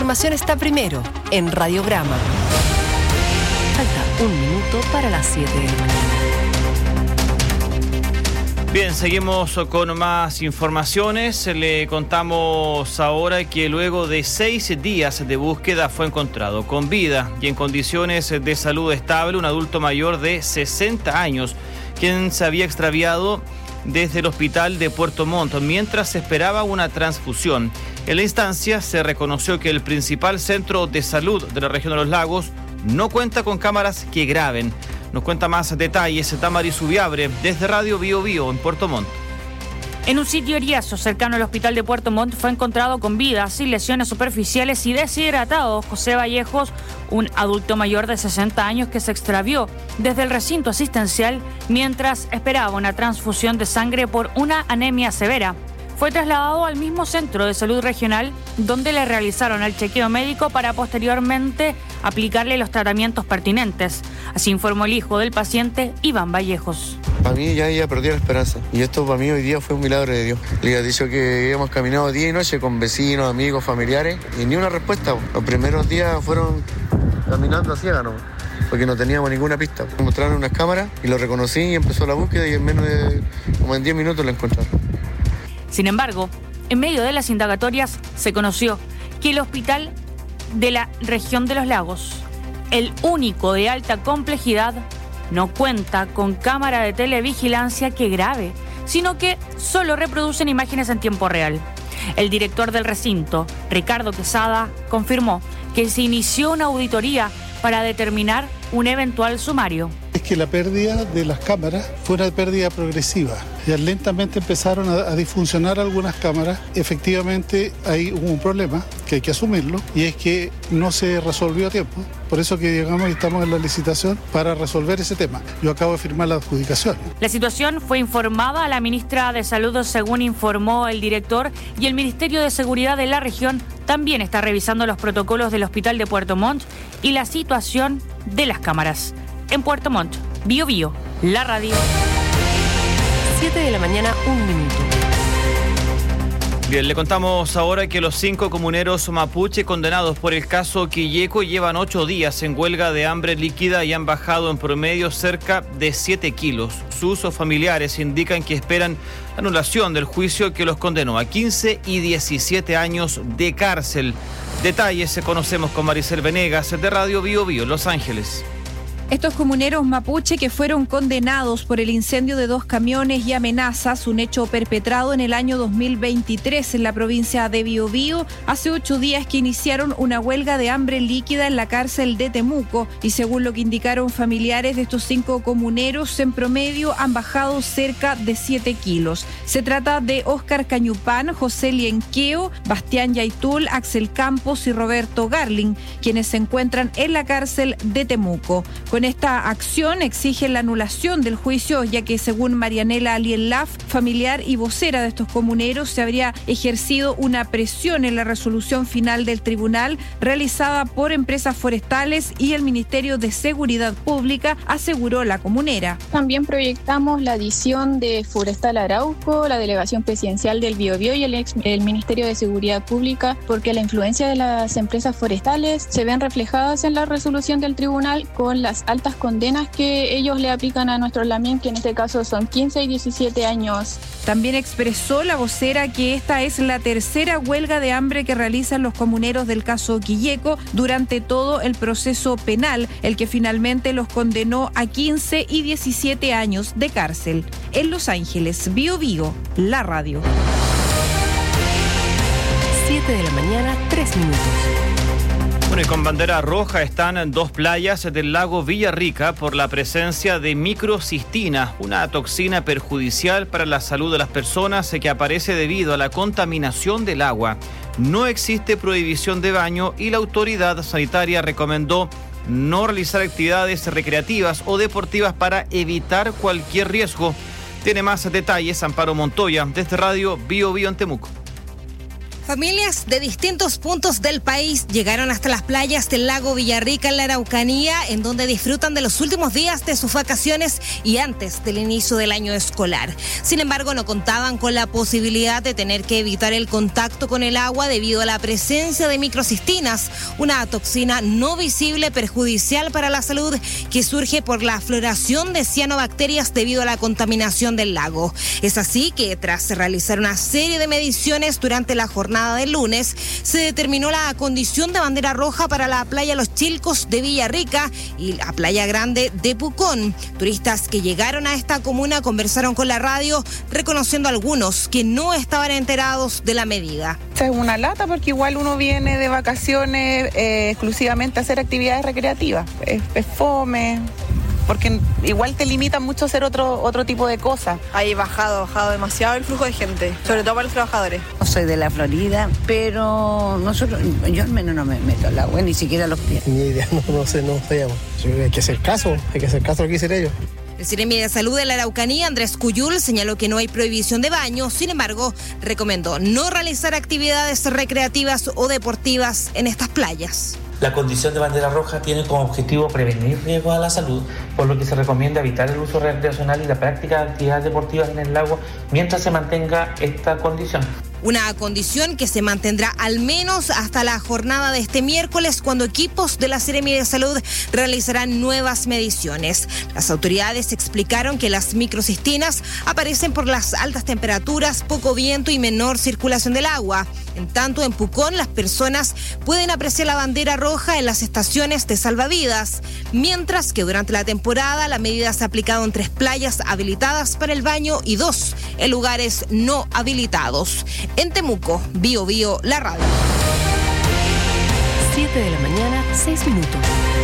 información está primero en Radiograma. Falta un minuto para las 7 de la mañana. Bien, seguimos con más informaciones. Le contamos ahora que luego de 6 días de búsqueda fue encontrado con vida y en condiciones de salud estable un adulto mayor de 60 años, quien se había extraviado desde el hospital de Puerto Montt mientras esperaba una transfusión. En la instancia se reconoció que el principal centro de salud de la región de los lagos no cuenta con cámaras que graben. Nos cuenta más detalles Tamara Subiabre desde Radio Bio Bio en Puerto Montt. En un sitio eriazo cercano al hospital de Puerto Montt fue encontrado con vida, sin lesiones superficiales y deshidratado José Vallejos, un adulto mayor de 60 años que se extravió desde el recinto asistencial mientras esperaba una transfusión de sangre por una anemia severa. Fue trasladado al mismo centro de salud regional donde le realizaron el chequeo médico para posteriormente aplicarle los tratamientos pertinentes. Así informó el hijo del paciente, Iván Vallejos. Para mí ya perdí la esperanza y esto para mí hoy día fue un milagro de Dios. Le había dicho que hemos caminado día y noche con vecinos, amigos, familiares y ni una respuesta. Los primeros días fueron caminando a ciegas, ¿no? Porque no teníamos ninguna pista. Me mostraron unas cámaras y lo reconocí y empezó la búsqueda y en menos de como en 10 minutos lo encontraron. Sin embargo, en medio de las indagatorias se conoció que el hospital de la región de los lagos, el único de alta complejidad, no cuenta con cámara de televigilancia que grabe, sino que solo reproducen imágenes en tiempo real. El director del recinto, Ricardo Quesada, confirmó que se inició una auditoría para determinar un eventual sumario. Es que la pérdida de las cámaras fue una pérdida progresiva. Ya lentamente empezaron a disfuncionar algunas cámaras. Efectivamente hay un problema que hay que asumirlo y es que no se resolvió a tiempo. Por eso que llegamos y estamos en la licitación para resolver ese tema. Yo acabo de firmar la adjudicación. La situación fue informada a la ministra de Salud, según informó el director, y el Ministerio de Seguridad de la región también está revisando los protocolos del Hospital de Puerto Montt y la situación de las cámaras. En Puerto Montt, Bio Bio, la radio. 7 de la mañana, 1 minuto. Bien, le contamos ahora que los 5 comuneros mapuche condenados por el caso Quilleco llevan 8 días en huelga de hambre líquida y han bajado en promedio cerca de 7 kilos. Sus familiares indican que esperan la anulación del juicio que los condenó a 15 y 17 años de cárcel. Detalles conocemos con Maricel Venegas de Radio Bio Bio, Los Ángeles. Estos comuneros mapuche que fueron condenados por el incendio de 2 camiones y amenazas, un hecho perpetrado en el año 2023 en la provincia de Biobío, hace 8 días que iniciaron una huelga de hambre líquida en la cárcel de Temuco y según lo que indicaron familiares de estos 5 comuneros, en promedio han bajado cerca de 7 kilos. Se trata de Óscar Cañupán, José Lienqueo, Bastián Yaitul, Axel Campos y Roberto Garling, quienes se encuentran en la cárcel de Temuco. Con esta acción exigen la anulación del juicio, ya que según Marianela Alienlaf, familiar y vocera de estos comuneros, se habría ejercido una presión en la resolución final del tribunal realizada por empresas forestales y el Ministerio de Seguridad Pública, aseguró la comunera. También proyectamos la adición de Forestal Arauco, la Delegación Presidencial del Biobío y el Ministerio de Seguridad Pública, porque la influencia de las empresas forestales se ven reflejadas en la resolución del tribunal con las altas condenas que ellos le aplican a nuestros lamien, que en este caso son 15 y 17 años. También expresó la vocera que esta es la tercera huelga de hambre que realizan los comuneros del caso Quilleco durante todo el proceso penal, el que finalmente los condenó a 15 y 17 años de cárcel. En Los Ángeles, Bio Bio, la radio. 7 de la mañana, 3 minutos. Bueno, y con bandera roja están 2 playas del lago Villarrica por la presencia de microcistina, una toxina perjudicial para la salud de las personas que aparece debido a la contaminación del agua. No existe prohibición de baño y la autoridad sanitaria recomendó no realizar actividades recreativas o deportivas para evitar cualquier riesgo. Tiene más detalles Amparo Montoya desde Radio Bio Bio en Temuco. Familias de distintos puntos del país llegaron hasta las playas del lago Villarrica en la Araucanía, en donde disfrutan de los últimos días de sus vacaciones y antes del inicio del año escolar. Sin embargo, no contaban con la posibilidad de tener que evitar el contacto con el agua debido a la presencia de microcistinas, una toxina no visible perjudicial para la salud que surge por la floración de cianobacterias debido a la contaminación del lago. Es así que tras realizar una serie de mediciones durante la jornada del lunes, se determinó la condición de bandera roja para la playa Los Chilcos de Villarrica y la playa Grande de Pucón. Turistas que llegaron a esta comuna conversaron con la radio, reconociendo a algunos que no estaban enterados de la medida. Es una lata porque igual uno viene de vacaciones exclusivamente a hacer actividades recreativas. Es fome, porque igual te limitan mucho a hacer otro tipo de cosas. Ahí bajado demasiado el flujo de gente, sobre todo para los trabajadores. Soy de la Florida, pero yo al menos no me meto al agua, ni siquiera los pies. Ni idea, no sé, no sabíamos. Hay que hacer caso a lo que dicen ellos. El Seremi de Salud de la Araucanía, Andrés Cuyul, señaló que no hay prohibición de baño, sin embargo, recomendó no realizar actividades recreativas o deportivas en estas playas. La condición de bandera roja tiene como objetivo prevenir riesgos a la salud, por lo que se recomienda evitar el uso recreacional y la práctica de actividades deportivas en el lago mientras se mantenga esta condición. Una condición que se mantendrá al menos hasta la jornada de este miércoles, cuando equipos de la Seremi de Salud realizarán nuevas mediciones. Las autoridades explicaron que las microcistinas aparecen por las altas temperaturas, poco viento y menor circulación del agua. En tanto, en Pucón, las personas pueden apreciar la bandera roja en las estaciones de salvavidas, mientras que durante la temporada la medida se ha aplicado en 3 playas habilitadas para el baño y 2 en lugares no habilitados. En Temuco, Bío Bío, la radio. 7 de la mañana, 6 minutos.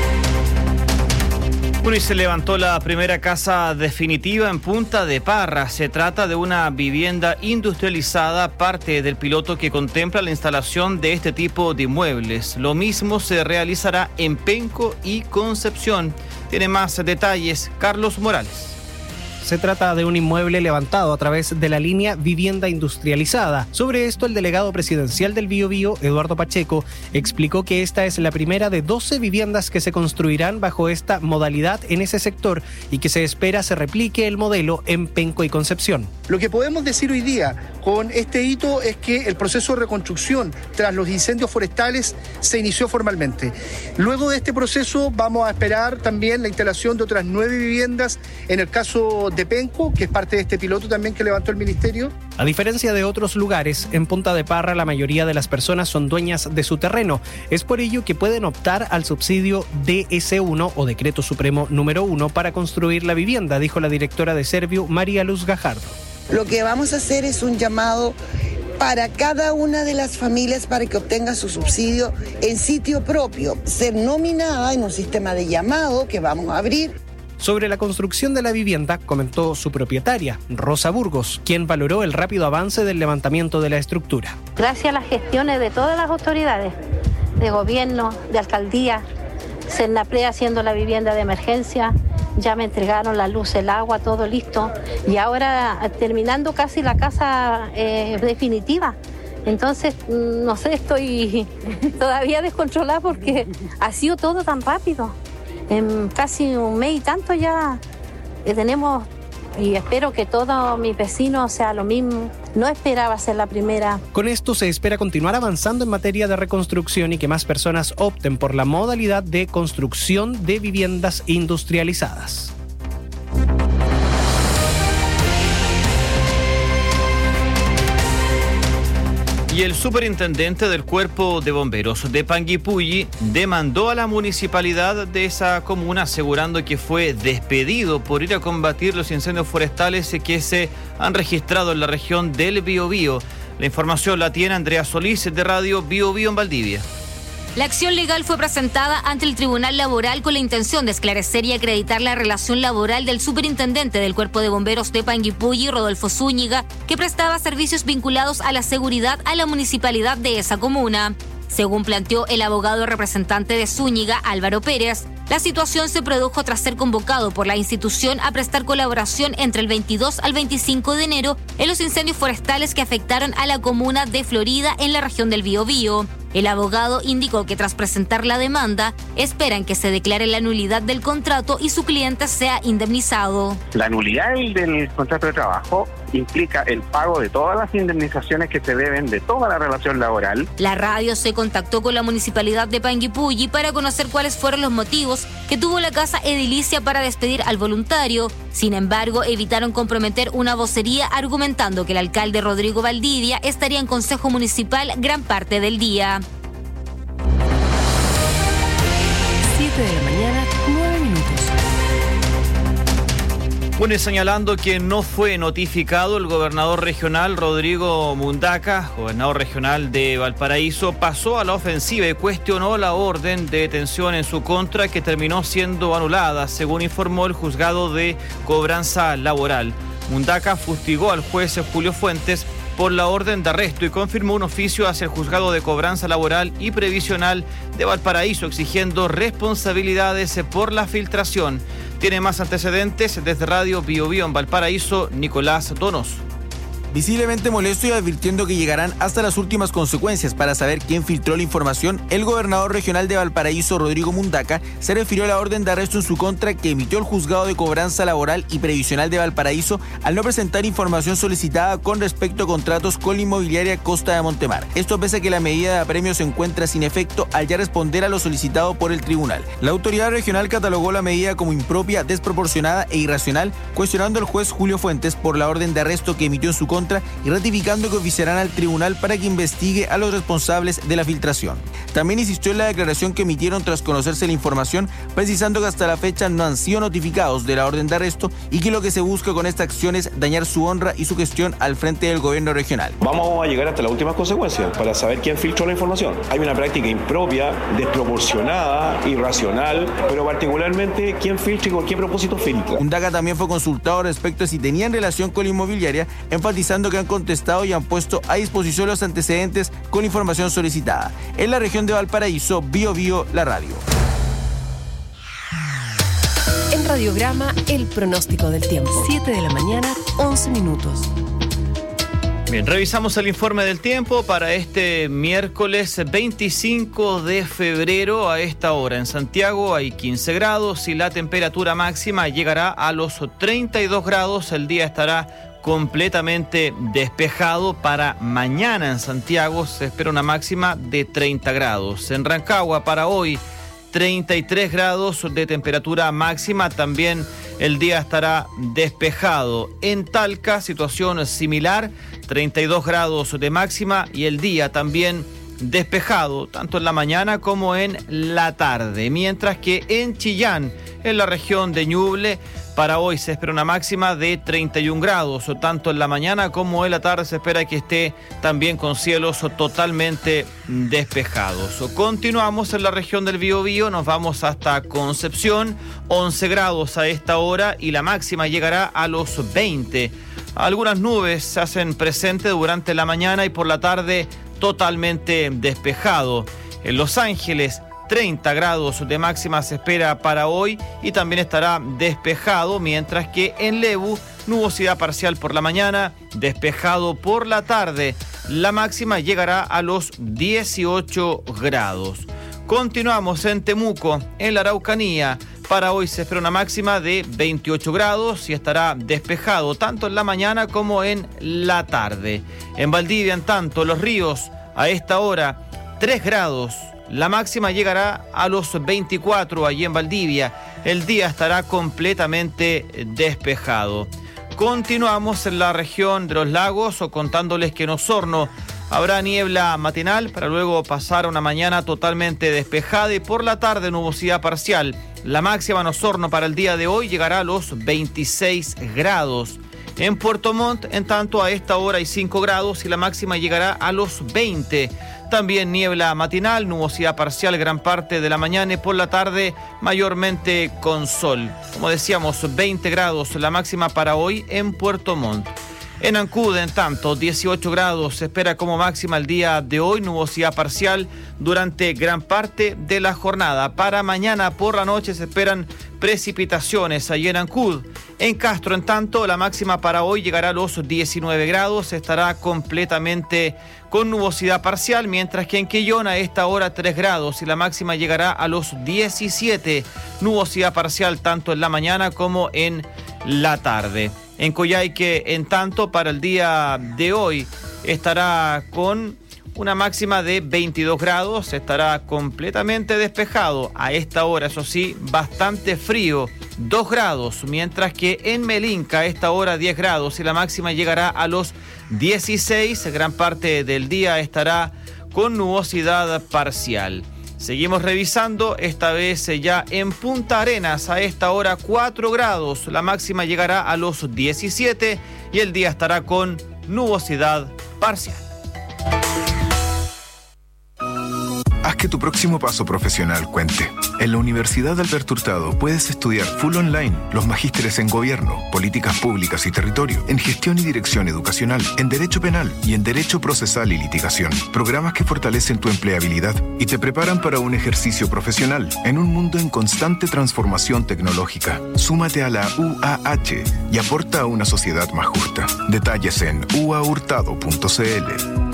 Bueno, y se levantó la primera casa definitiva en Punta de Parra. Se trata de una vivienda industrializada, parte del piloto que contempla la instalación de este tipo de inmuebles. Lo mismo se realizará en Penco y Concepción. Tiene más detalles Carlos Morales. Se trata de un inmueble levantado a través de la línea Vivienda Industrializada. Sobre esto, el delegado presidencial del Biobío, Eduardo Pacheco, explicó que esta es la primera de 12 viviendas que se construirán bajo esta modalidad en ese sector y que se espera se replique el modelo en Penco y Concepción. Lo que podemos decir hoy día con este hito es que el proceso de reconstrucción tras los incendios forestales se inició formalmente. Luego de este proceso vamos a esperar también la instalación de otras 9 viviendas en el caso de Penco, que es parte de este piloto también que levantó el Ministerio. A diferencia de otros lugares, en Punta de Parra la mayoría de las personas son dueñas de su terreno. Es por ello que pueden optar al subsidio DS1 o Decreto Supremo número 1 para construir la vivienda, dijo la directora de Serviu, María Luz Gajardo. Lo que vamos a hacer es un llamado para cada una de las familias para que obtenga su subsidio en sitio propio, ser nominada en un sistema de llamado que vamos a abrir. Sobre la construcción de la vivienda, comentó su propietaria, Rosa Burgos, quien valoró el rápido avance del levantamiento de la estructura. Gracias a las gestiones de todas las autoridades, de gobierno, de alcaldía, Cernapre haciendo la vivienda de emergencia, ya me entregaron la luz, el agua, todo listo. Y ahora terminando casi la casa definitiva. Entonces, no sé, estoy todavía descontrolada porque ha sido todo tan rápido. En casi un mes y tanto ya tenemos, y espero que todos mis vecinos sea lo mismo. No esperaba ser la primera. Con esto se espera continuar avanzando en materia de reconstrucción y que más personas opten por la modalidad de construcción de viviendas industrializadas. Y el superintendente del Cuerpo de Bomberos de Panguipulli demandó a la municipalidad de esa comuna, asegurando que fue despedido por ir a combatir los incendios forestales que se han registrado en la región del Biobío. La información la tiene Andrea Solís de Radio Biobío en Valdivia. La acción legal fue presentada ante el Tribunal Laboral con la intención de esclarecer y acreditar la relación laboral del superintendente del Cuerpo de Bomberos de Panguipulli, Rodolfo Zúñiga, que prestaba servicios vinculados a la seguridad a la municipalidad de esa comuna. Según planteó el abogado representante de Zúñiga, Álvaro Pérez, la situación se produjo tras ser convocado por la institución a prestar colaboración entre el 22 al 25 de enero en los incendios forestales que afectaron a la comuna de Florida en la región del Biobío. El abogado indicó que tras presentar la demanda, esperan que se declare la nulidad del contrato y su cliente sea indemnizado. La nulidad del contrato de trabajo implica el pago de todas las indemnizaciones que se deben de toda la relación laboral. La radio se contactó con la municipalidad de Panguipulli para conocer cuáles fueron los motivos que tuvo la casa edilicia para despedir al voluntario. Sin embargo, evitaron comprometer una vocería argumentando que el alcalde Rodrigo Valdivia estaría en consejo municipal gran parte del día. 7 de la mañana, 9 minutos. Bueno, y señalando que no fue notificado, el gobernador regional Rodrigo Mundaca, gobernador regional de Valparaíso, pasó a la ofensiva y cuestionó la orden de detención en su contra que terminó siendo anulada, según informó el juzgado de cobranza laboral. Mundaca fustigó al juez Julio Fuentes por la orden de arresto y confirmó un oficio hacia el juzgado de cobranza laboral y previsional de Valparaíso exigiendo responsabilidades por la filtración. Tiene más antecedentes desde Radio Biobío en Valparaíso, Nicolás Donoso. Visiblemente molesto y advirtiendo que llegarán hasta las últimas consecuencias para saber quién filtró la información, el gobernador regional de Valparaíso, Rodrigo Mundaca, se refirió a la orden de arresto en su contra que emitió el juzgado de cobranza laboral y previsional de Valparaíso al no presentar información solicitada con respecto a contratos con la inmobiliaria Costa de Montemar. Esto pese a que la medida de apremio se encuentra sin efecto al ya responder a lo solicitado por el tribunal. La autoridad regional catalogó la medida como impropia, desproporcionada e irracional, cuestionando al juez Julio Fuentes por la orden de arresto que emitió en su contra y ratificando que oficiarán al tribunal para que investigue a los responsables de la filtración. También insistió en la declaración que emitieron tras conocerse la información, precisando que hasta la fecha no han sido notificados de la orden de arresto y que lo que se busca con esta acción es dañar su honra y su gestión al frente del gobierno regional. Vamos a llegar hasta las últimas consecuencias para saber quién filtró la información. Hay una práctica impropia, desproporcionada, irracional, pero particularmente quién filtra y con qué propósito filtra. Mundaca también fue consultado respecto a si tenían relación con la inmobiliaria, enfatizando que han contestado y han puesto a disposición los antecedentes con información solicitada. En la región de Valparaíso, Biobío, la radio. En Radiograma, el pronóstico del tiempo. 7 de la mañana, 11 minutos. Bien, revisamos el informe del tiempo para este miércoles 25 de febrero. A esta hora en Santiago hay 15 grados y la temperatura máxima llegará a los 32 grados. El día estará completamente despejado. Para mañana en Santiago se espera una máxima de 30 grados. En Rancagua para hoy 33 grados de temperatura máxima. También el día estará despejado. En Talca situación similar, 32 grados de máxima y el día también despejado, tanto en la mañana como en la tarde. Mientras que en Chillán, en la región de Ñuble, para hoy se espera una máxima de 31 grados, tanto en la mañana como en la tarde se espera que esté también con cielos totalmente despejados. Continuamos en la región del Biobío, nos vamos hasta Concepción, 11 grados a esta hora y la máxima llegará a los 20. Algunas nubes se hacen presentes durante la mañana y por la tarde totalmente despejado. En Los Ángeles, 30 grados de máxima se espera para hoy y también estará despejado, mientras que en Lebu, nubosidad parcial por la mañana, despejado por la tarde. La máxima llegará a los 18 grados. Continuamos en Temuco, en la Araucanía. Para hoy se espera una máxima de 28 grados y estará despejado tanto en la mañana como en la tarde. En Valdivia, en tanto, Los Ríos, a esta hora, 3 grados. La máxima llegará a los 24 allí en Valdivia. El día estará completamente despejado. Continuamos en la región de los lagos, contándoles que en Osorno habrá niebla matinal para luego pasar a una mañana totalmente despejada y por la tarde nubosidad parcial. La máxima en Osorno para el día de hoy llegará a los 26 grados. En Puerto Montt, en tanto, a esta hora hay 5 grados y la máxima llegará a los 20. También niebla matinal, nubosidad parcial gran parte de la mañana y por la tarde mayormente con sol. Como decíamos, 20 grados la máxima para hoy en Puerto Montt. En Ancud, en tanto, 18 grados se espera como máxima el día de hoy, nubosidad parcial durante gran parte de la jornada. Para mañana por la noche se esperan precipitaciones allí en Ancud. En Castro, en tanto, la máxima para hoy llegará a los 19 grados, estará completamente con nubosidad parcial, mientras que en Quillón a esta hora 3 grados y la máxima llegará a los 17, nubosidad parcial tanto en la mañana como en la tarde. En Coyhaique, en tanto, para el día de hoy estará con una máxima de 22 grados, estará completamente despejado. A esta hora, eso sí, bastante frío, 2 grados, mientras que en Melinca a esta hora 10 grados y la máxima llegará a los 16. Gran parte del día estará con nubosidad parcial. Seguimos revisando, esta vez ya en Punta Arenas, a esta hora 4 grados, la máxima llegará a los 17 y el día estará con nubosidad parcial. Haz que tu próximo paso profesional cuente. En la Universidad Alberto Hurtado puedes estudiar full online los magísteres en Gobierno, Políticas Públicas y Territorio, en Gestión y Dirección Educacional, en Derecho Penal y en Derecho Procesal y Litigación. Programas que fortalecen tu empleabilidad y te preparan para un ejercicio profesional en un mundo en constante transformación tecnológica. Súmate a la UAH y aporta a una sociedad más justa. Detalles en uahurtado.cl.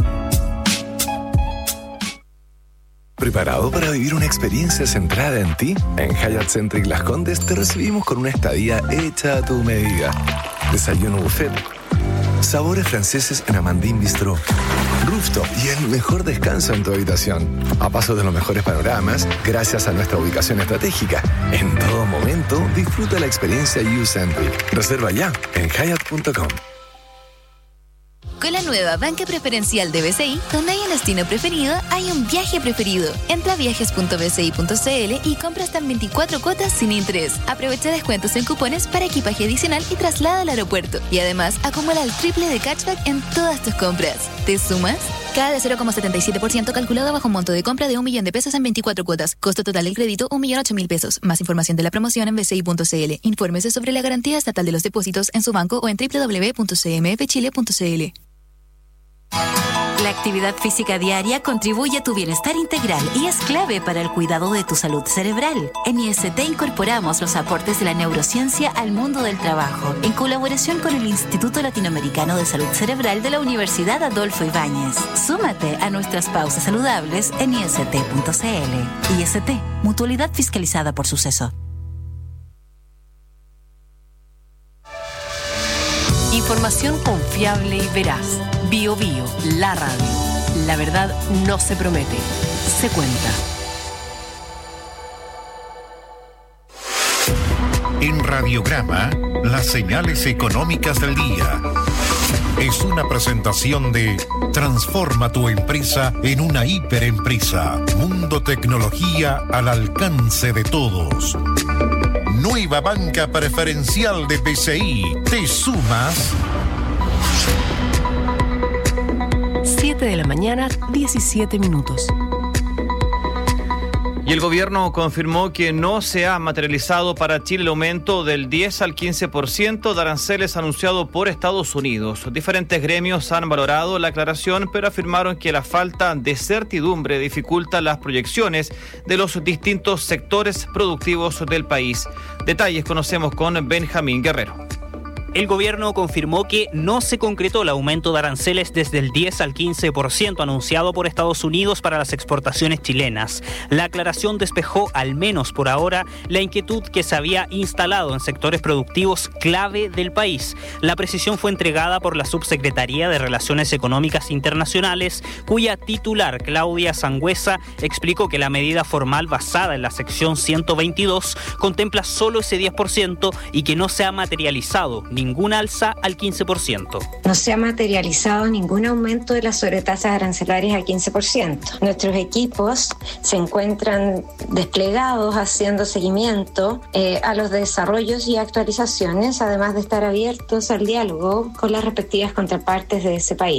¿Preparado para vivir una experiencia centrada en ti? En Hyatt Centric Las Condes te recibimos con una estadía hecha a tu medida. Desayuno buffet, sabores franceses en Amandine Bistro, rooftop y el mejor descanso en tu habitación. A paso de los mejores panoramas, gracias a nuestra ubicación estratégica. En todo momento, disfruta la experiencia U-Centric. Reserva ya en Hyatt.com. Con la nueva banca preferencial de BCI, donde hay un destino preferido, hay un viaje preferido. Entra a viajes.bci.cl y compra hasta en 24 cuotas sin interés. Aprovecha descuentos en cupones para equipaje adicional y traslado al aeropuerto. Y además, acumula el triple de cashback en todas tus compras. ¿Te sumas? Cada de 0,77% calculado bajo un monto de compra de 1 millón de pesos en 24 cuotas. Costo total del crédito, 1.008.000 pesos. Más información de la promoción en bci.cl. Infórmese sobre la garantía estatal de los depósitos en su banco o en www.cmfchile.cl. La actividad física diaria contribuye a tu bienestar integral y es clave para el cuidado de tu salud cerebral. En IST incorporamos los aportes de la neurociencia al mundo del trabajo, en colaboración con el Instituto Latinoamericano de Salud Cerebral de la Universidad Adolfo Ibáñez. Súmate a nuestras pausas saludables en IST.cl. IST, mutualidad fiscalizada por Suceso. Información confiable y veraz. Bio Bio, la radio. La verdad no se promete, se cuenta. En Radiograma, las señales económicas del día. Es una presentación de Transforma tu empresa en una hiperempresa. Mundo Tecnología al alcance de todos. Nueva banca preferencial de BCI. ¿Te sumas? 7 de la mañana, 17 minutos. Y el gobierno confirmó que no se ha materializado para Chile el aumento del 10 al 15% de aranceles anunciado por Estados Unidos. Diferentes gremios han valorado la aclaración, pero afirmaron que la falta de certidumbre dificulta las proyecciones de los distintos sectores productivos del país. Detalles conocemos con Benjamín Guerrero. El gobierno confirmó que no se concretó el aumento de aranceles desde el 10 al 15% anunciado por Estados Unidos para las exportaciones chilenas. La aclaración despejó, al menos por ahora, la inquietud que se había instalado en sectores productivos clave del país. La precisión fue entregada por la Subsecretaría de Relaciones Económicas Internacionales, cuya titular, Claudia Sangüesa, explicó que la medida formal basada en la sección 122 contempla solo ese 10% y que no se ha materializado ninguna alza al 15%. No se ha materializado ningún aumento de las sobretasas arancelarias al 15%. Nuestros equipos se encuentran desplegados haciendo seguimiento a los desarrollos y actualizaciones, además de estar abiertos al diálogo con las respectivas contrapartes de ese país.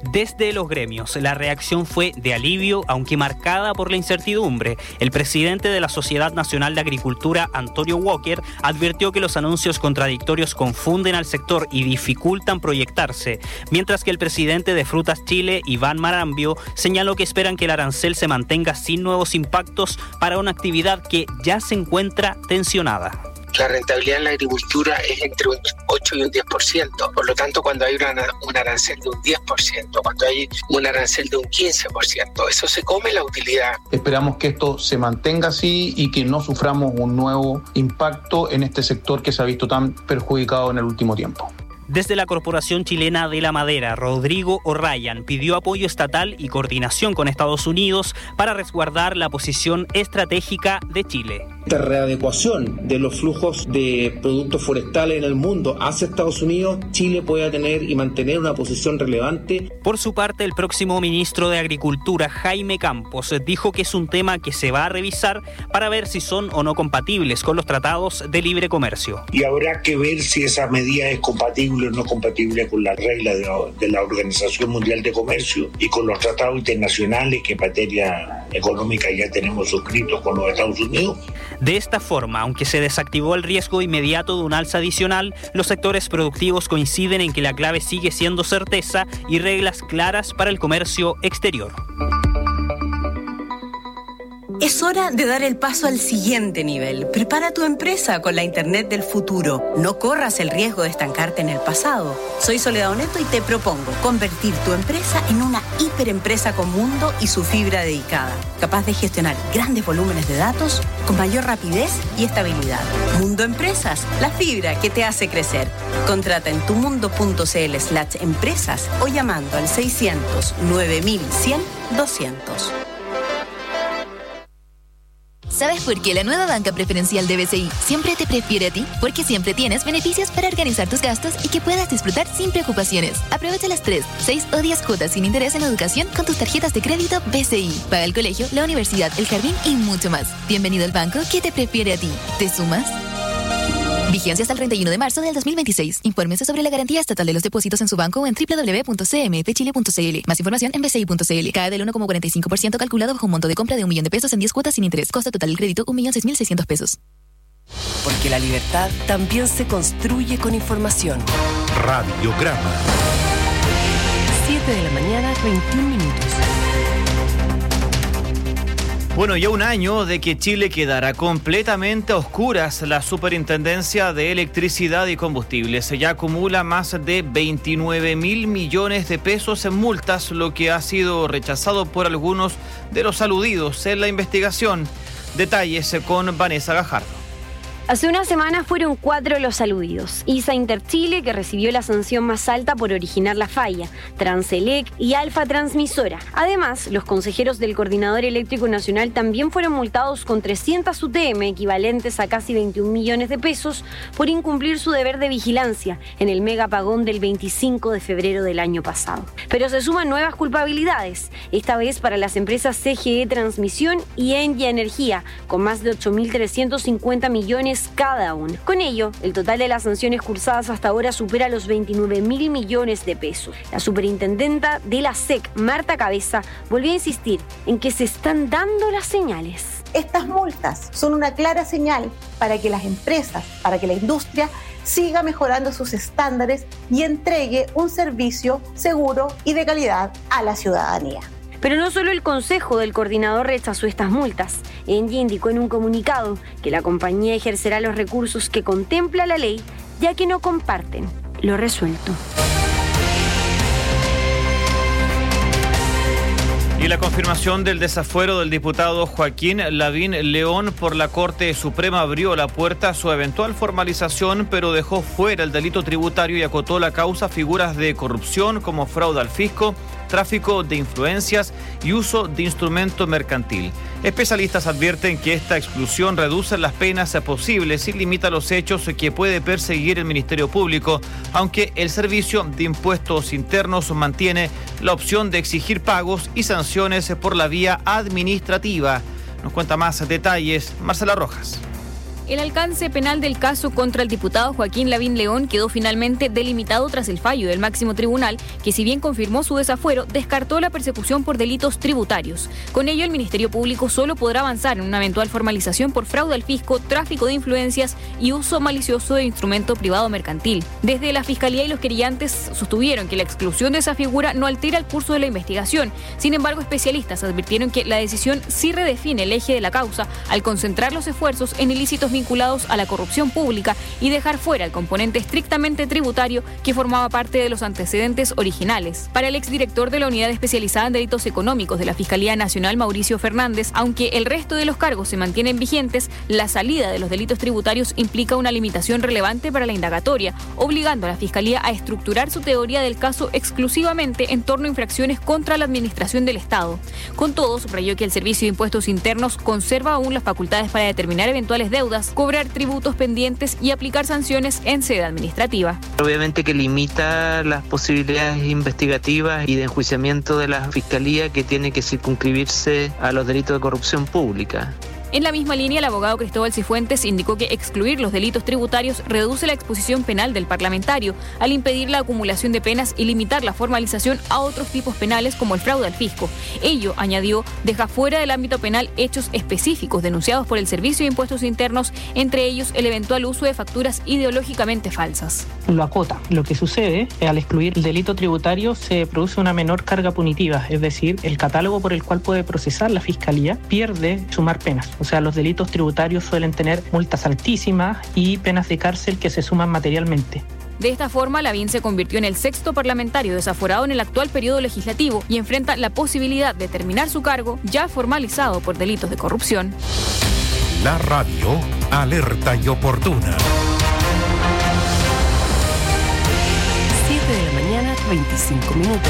Desde los gremios, la reacción fue de alivio, aunque marcada por la incertidumbre. El presidente de la Sociedad Nacional de Agricultura, Antonio Walker, advirtió que los anuncios contradictorios confunden al sector y dificultan proyectarse, mientras que el presidente de Frutas Chile, Iván Marambio, señaló que esperan que el arancel se mantenga sin nuevos impactos para una actividad que ya se encuentra tensionada. La rentabilidad en la agricultura es entre un 8 y un 10%. Por lo tanto, cuando hay un arancel de un 10%, cuando hay un arancel de un 15%, eso se come la utilidad. Esperamos que esto se mantenga así y que no suframos un nuevo impacto en este sector que se ha visto tan perjudicado en el último tiempo. Desde la Corporación Chilena de la Madera, Rodrigo O'Ryan pidió apoyo estatal y coordinación con Estados Unidos para resguardar la posición estratégica de Chile. Esta readecuación de los flujos de productos forestales en el mundo hacia Estados Unidos, Chile pueda tener y mantener una posición relevante. Por su parte, el próximo ministro de Agricultura, Jaime Campos, dijo que es un tema que se va a revisar para ver si son o no compatibles con los tratados de libre comercio. Y habrá que ver si esa medida es compatible o no compatible con las reglas de la Organización Mundial de Comercio y con los tratados internacionales que en materia económica ya tenemos suscritos con los Estados Unidos. De esta forma, aunque se desactivó el riesgo inmediato de un alza adicional, los sectores productivos coinciden en que la clave sigue siendo certeza y reglas claras para el comercio exterior. Es hora de dar el paso al siguiente nivel. Prepara tu empresa con la Internet del futuro. No corras el riesgo de estancarte en el pasado. Soy Soledad Oneto y te propongo convertir tu empresa en una hiperempresa con mundo y su fibra dedicada, capaz de gestionar grandes volúmenes de datos con mayor rapidez y estabilidad. Mundo Empresas, la fibra que te hace crecer. Contrata en tumundo.cl/empresas o llamando al 600 9100 200. ¿Sabes por qué la nueva banca preferencial de BCI siempre te prefiere a ti? Porque siempre tienes beneficios para organizar tus gastos y que puedas disfrutar sin preocupaciones. Aprovecha las 3, 6 o 10 cuotas sin interés en educación con tus tarjetas de crédito BCI. Paga el colegio, la universidad, el jardín y mucho más. Bienvenido al banco que te prefiere a ti. ¿Te sumas? Vigencia hasta el 31 de marzo del 2026. Infórmese sobre la garantía estatal de los depósitos en su banco o en www.cmfchile.cl. Más información en bci.cl. CAE del 1,45% calculado bajo un monto de compra de $1.000.000 en 10 cuotas sin interés. Costo total del crédito $1.006.600. Porque la libertad también se construye con información. Radiograma. 7 de la mañana, 21 minutos. Bueno, ya un año de que Chile quedará completamente a oscuras. La Superintendencia de Electricidad y Combustibles ya acumula más de 29.000 millones de pesos en multas, lo que ha sido rechazado por algunos de los aludidos en la investigación. Detalles con Vanessa Gajardo. Hace una semana fueron 4 los aludidos. ISA Interchile, que recibió la sanción más alta por originar la falla, Transelec y Alfa Transmisora. Además, los consejeros del Coordinador Eléctrico Nacional también fueron multados con 300 UTM, equivalentes a casi 21 millones de pesos, por incumplir su deber de vigilancia en el mega apagón del 25 de febrero del año pasado. Pero se suman nuevas culpabilidades, esta vez para las empresas CGE Transmisión y Engie Energía, con más de 8.350 millones cada uno. Con ello, el total de las sanciones cursadas hasta ahora supera los 29.000 millones de pesos. La superintendenta de la SEC, Marta Cabeza, volvió a insistir en que se están dando las señales. Estas multas son una clara señal para que las empresas, para que la industria siga mejorando sus estándares y entregue un servicio seguro y de calidad a la ciudadanía. Pero no solo el Consejo del Coordinador rechazó estas multas. Engie indicó en un comunicado que la compañía ejercerá los recursos que contempla la ley, ya que no comparten lo resuelto. Y la confirmación del desafuero del diputado Joaquín Lavín León por la Corte Suprema abrió la puerta a su eventual formalización, pero dejó fuera el delito tributario y acotó la causa a figuras de corrupción como fraude al fisco, tráfico de influencias y uso de instrumento mercantil. Especialistas advierten que esta exclusión reduce las penas posibles y limita los hechos que puede perseguir el Ministerio Público, aunque el Servicio de Impuestos Internos mantiene la opción de exigir pagos y sanciones por la vía administrativa. Nos cuenta más detalles Marcela Rojas. El alcance penal del caso contra el diputado Joaquín Lavín León quedó finalmente delimitado tras el fallo del máximo tribunal, que si bien confirmó su desafuero, descartó la persecución por delitos tributarios. Con ello, el Ministerio Público solo podrá avanzar en una eventual formalización por fraude al fisco, tráfico de influencias y uso malicioso de instrumento privado mercantil. Desde la Fiscalía y los querellantes sostuvieron que la exclusión de esa figura no altera el curso de la investigación. Sin embargo, especialistas advirtieron que la decisión sí redefine el eje de la causa al concentrar los esfuerzos en ilícitos vinculados a la corrupción pública y dejar fuera el componente estrictamente tributario que formaba parte de los antecedentes originales. Para el exdirector de la Unidad Especializada en Delitos Económicos de la Fiscalía Nacional, Mauricio Fernández, aunque el resto de los cargos se mantienen vigentes, la salida de los delitos tributarios implica una limitación relevante para la indagatoria, obligando a la Fiscalía a estructurar su teoría del caso exclusivamente en torno a infracciones contra la administración del Estado. Con todo, subrayó que el Servicio de Impuestos Internos conserva aún las facultades para determinar eventuales deudas, cobrar tributos pendientes y aplicar sanciones en sede administrativa. Obviamente que limita las posibilidades investigativas y de enjuiciamiento de la Fiscalía, que tiene que circunscribirse a los delitos de corrupción pública. En la misma línea, el abogado Cristóbal Cifuentes indicó que excluir los delitos tributarios reduce la exposición penal del parlamentario, al impedir la acumulación de penas y limitar la formalización a otros tipos penales como el fraude al fisco. Ello, añadió, deja fuera del ámbito penal hechos específicos denunciados por el Servicio de Impuestos Internos, entre ellos el eventual uso de facturas ideológicamente falsas. Lo acota. Lo que sucede, al excluir el delito tributario se produce una menor carga punitiva, es decir, el catálogo por el cual puede procesar la Fiscalía pierde sumar penas. O sea, los delitos tributarios suelen tener multas altísimas y penas de cárcel que se suman materialmente. De esta forma, Lavín se convirtió en el 6º parlamentario desaforado en el actual periodo legislativo y enfrenta la posibilidad de terminar su cargo ya formalizado por delitos de corrupción. La radio alerta y oportuna. 7 de la mañana, 25 minutos.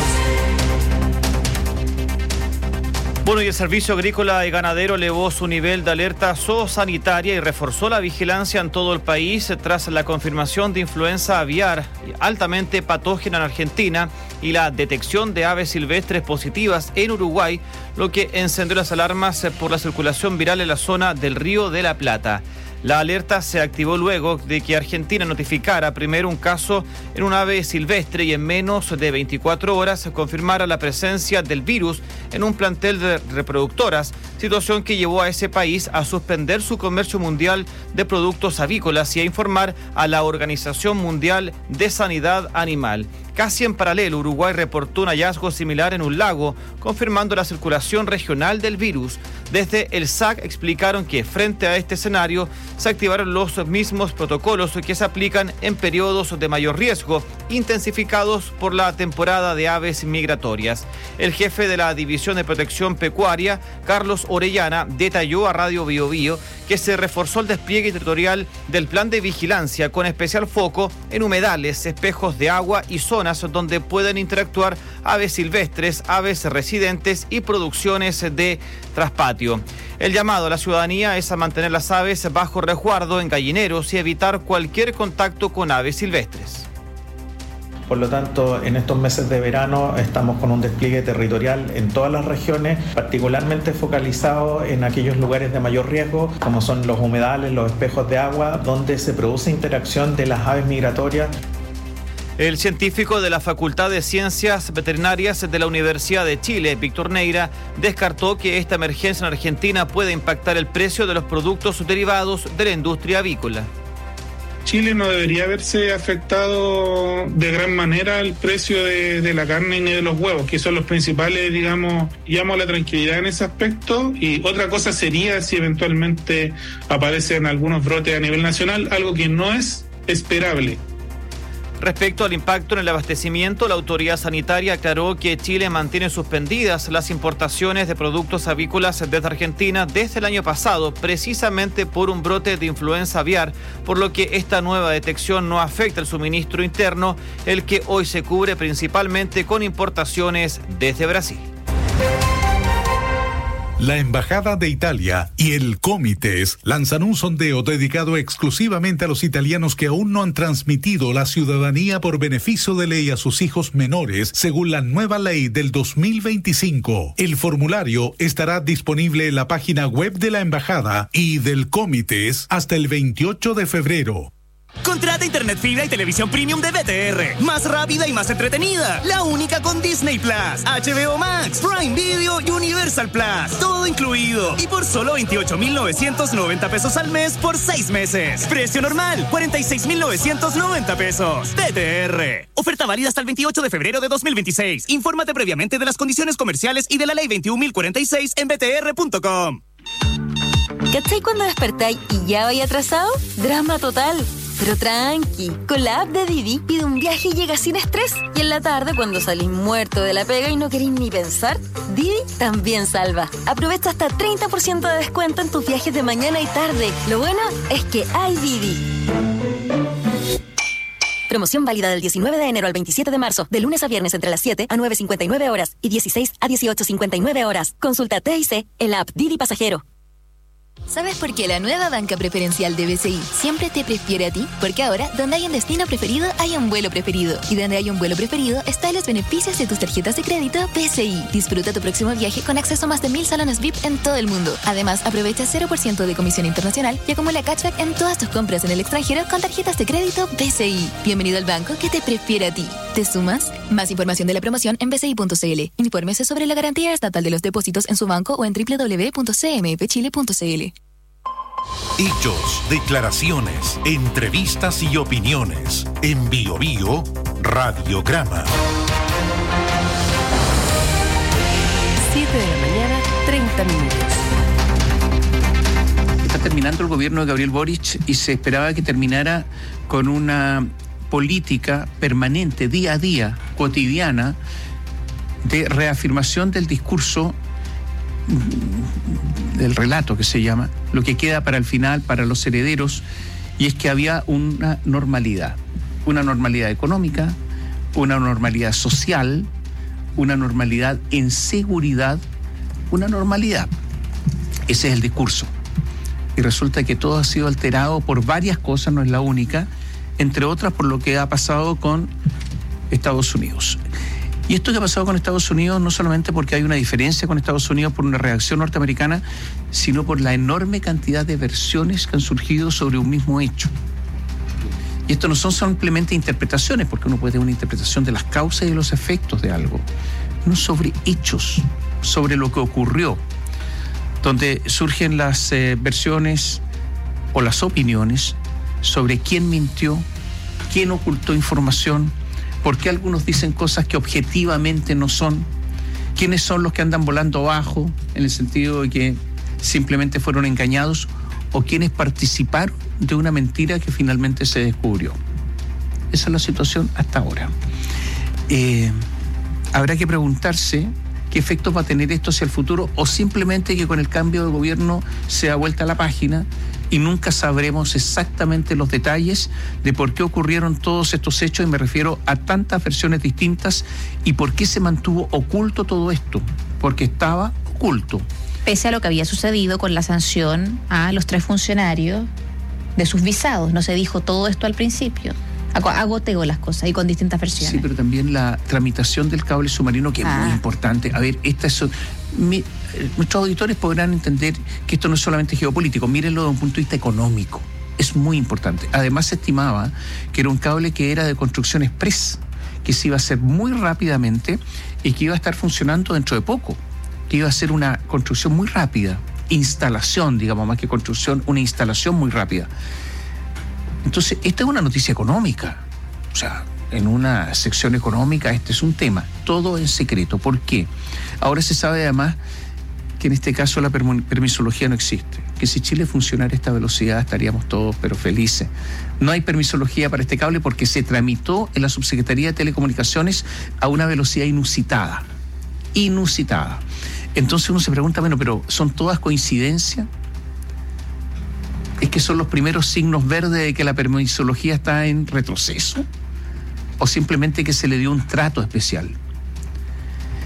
Bueno, y el Servicio Agrícola y Ganadero elevó su nivel de alerta zoosanitaria y reforzó la vigilancia en todo el país tras la confirmación de influenza aviar altamente patógena en Argentina y la detección de aves silvestres positivas en Uruguay, lo que encendió las alarmas por la circulación viral en la zona del Río de la Plata. La alerta se activó luego de que Argentina notificara primero un caso en un ave silvestre y en menos de 24 horas confirmara la presencia del virus en un plantel de reproductoras, situación que llevó a ese país a suspender su comercio mundial de productos avícolas y a informar a la Organización Mundial de Sanidad Animal. Casi en paralelo, Uruguay reportó un hallazgo similar en un lago, confirmando la circulación regional del virus. Desde el SAC explicaron que frente a este escenario se activaron los mismos protocolos que se aplican en periodos de mayor riesgo, intensificados por la temporada de aves migratorias. El jefe de la División de Protección Pecuaria, Carlos Orellana, detalló a Radio Bio Bio que se reforzó el despliegue territorial del plan de vigilancia con especial foco en humedales, espejos de agua y zonas donde pueden interactuar aves silvestres, aves residentes y producciones de traspatio. El llamado a la ciudadanía es a mantener las aves bajo resguardo en gallineros y evitar cualquier contacto con aves silvestres. Por lo tanto, en estos meses de verano estamos con un despliegue territorial en todas las regiones, particularmente focalizado en aquellos lugares de mayor riesgo, como son los humedales, los espejos de agua, donde se produce interacción de las aves migratorias. El científico de la Facultad de Ciencias Veterinarias de la Universidad de Chile, Víctor Neira, descartó que esta emergencia en Argentina pueda impactar el precio de los productos derivados de la industria avícola. Chile no debería haberse afectado de gran manera el precio de la carne ni de los huevos, que son los principales, digamos, llamo a la tranquilidad en ese aspecto. Y otra cosa sería si eventualmente aparecen algunos brotes a nivel nacional, algo que no es esperable. Respecto al impacto en el abastecimiento, la autoridad sanitaria aclaró que Chile mantiene suspendidas las importaciones de productos avícolas desde Argentina desde el año pasado, precisamente por un brote de influenza aviar, por lo que esta nueva detección no afecta el suministro interno, el que hoy se cubre principalmente con importaciones desde Brasil. la Embajada de Italia y el Comites lanzan un sondeo dedicado exclusivamente a los italianos que aún no han transmitido la ciudadanía por beneficio de ley a sus hijos menores según la nueva ley del 2025. El formulario estará disponible en la página web de la Embajada y del Comites hasta el 28 de febrero. Contrata internet fibra y televisión premium de BTR. Más rápida y más entretenida. La única con Disney Plus, HBO Max, Prime Video y Universal Plus. Todo incluido. Y por solo 28,990 pesos al mes por 6 meses. Precio normal, 46,990 pesos. BTR. Oferta válida hasta el 28 de febrero de 2026. Infórmate previamente de las condiciones comerciales y de la ley 21.046 en btr.com. ¿Cachai cuando despertáis y ya vais atrasado? Drama total. Pero tranqui, con la app de Didi pide un viaje y llega sin estrés. Y en la tarde, cuando salís muerto de la pega y no queréis ni pensar, Didi también salva. Aprovecha hasta 30% de descuento en tus viajes de mañana y tarde. Lo bueno es que hay Didi. Promoción válida del 19 de enero al 27 de marzo, de lunes a viernes entre las 7 a 9:59 horas y 16 a 18:59 horas. Consulta TIC en la app Didi Pasajero. ¿Sabes por qué la nueva banca preferencial de BCI siempre te prefiere a ti? Porque ahora, donde hay un destino preferido, hay un vuelo preferido. Y donde hay un vuelo preferido, están los beneficios de tus tarjetas de crédito BCI. Disfruta tu próximo viaje con acceso a más de 1,000 salones VIP en todo el mundo. Además, aprovecha 0% de comisión internacional y acumula cashback en todas tus compras en el extranjero con tarjetas de crédito BCI. Bienvenido al banco que te prefiere a ti. ¿Te sumas? Más información de la promoción en bci.cl. Infórmese sobre la garantía estatal de los depósitos en su banco o en www.cmfchile.cl. Hechos, declaraciones, entrevistas y opiniones. En Bio Bio, Radiograma. 7 de la mañana, 30 minutos. Está terminando el gobierno de Gabriel Boric y se esperaba que terminara con una política permanente, día a día, cotidiana, de reafirmación del discurso, del relato que se llama, lo que queda para el final, para los herederos, y es que había una normalidad económica, una normalidad social, una normalidad en seguridad, una normalidad. Ese es el discurso. Y resulta que todo ha sido alterado por varias cosas, no es la única, entre otras por lo que ha pasado con Estados Unidos. Y esto que ha pasado con Estados Unidos no solamente porque hay una diferencia con Estados Unidos por una reacción norteamericana, sino por la enorme cantidad de versiones que han surgido sobre un mismo hecho. Y esto no son simplemente interpretaciones, porque uno puede tener una interpretación de las causas y de los efectos de algo, no sobre hechos, sobre lo que ocurrió, donde surgen las versiones o las opiniones sobre quién mintió, quién ocultó información, por qué algunos dicen cosas que objetivamente no son, quiénes son los que andan volando bajo, en el sentido de que simplemente fueron engañados, o quienes participaron de una mentira que finalmente se descubrió. Esa es la situación hasta ahora. Habrá que preguntarse qué efectos va a tener esto hacia el futuro, o simplemente que con el cambio de gobierno se da vuelta a la página y nunca sabremos exactamente los detalles de por qué ocurrieron todos estos hechos, y me refiero a tantas versiones distintas, y por qué se mantuvo oculto todo esto, porque estaba oculto. Pese a lo que había sucedido con la sanción a los 3 funcionarios de sus visados, no se dijo todo esto al principio. Agoteo las cosas y con distintas versiones. Sí, pero también la tramitación del cable submarino, que es muy importante. A ver, nuestros auditores podrán entender que esto no es solamente geopolítico, mírenlo desde un punto de vista económico. Es muy importante. Además, se estimaba que era un cable que era de construcción express, que se iba a hacer muy rápidamente y que iba a estar funcionando dentro de poco, que iba a ser una construcción muy rápida, instalación, digamos, más que construcción, una instalación muy rápida. Entonces, esta es una noticia económica. O sea, en una sección económica este es un tema. Todo en secreto. ¿Por qué? Ahora se sabe además que en este caso la permisología no existe. Que si Chile funcionara a esta velocidad estaríamos todos pero felices. No hay permisología para este cable porque se tramitó en la Subsecretaría de Telecomunicaciones a una velocidad inusitada. Inusitada. Entonces uno se pregunta, bueno, pero ¿son todas coincidencias? ¿Es que son los primeros signos verdes de que la permisología está en retroceso? ¿O simplemente que se le dio un trato especial?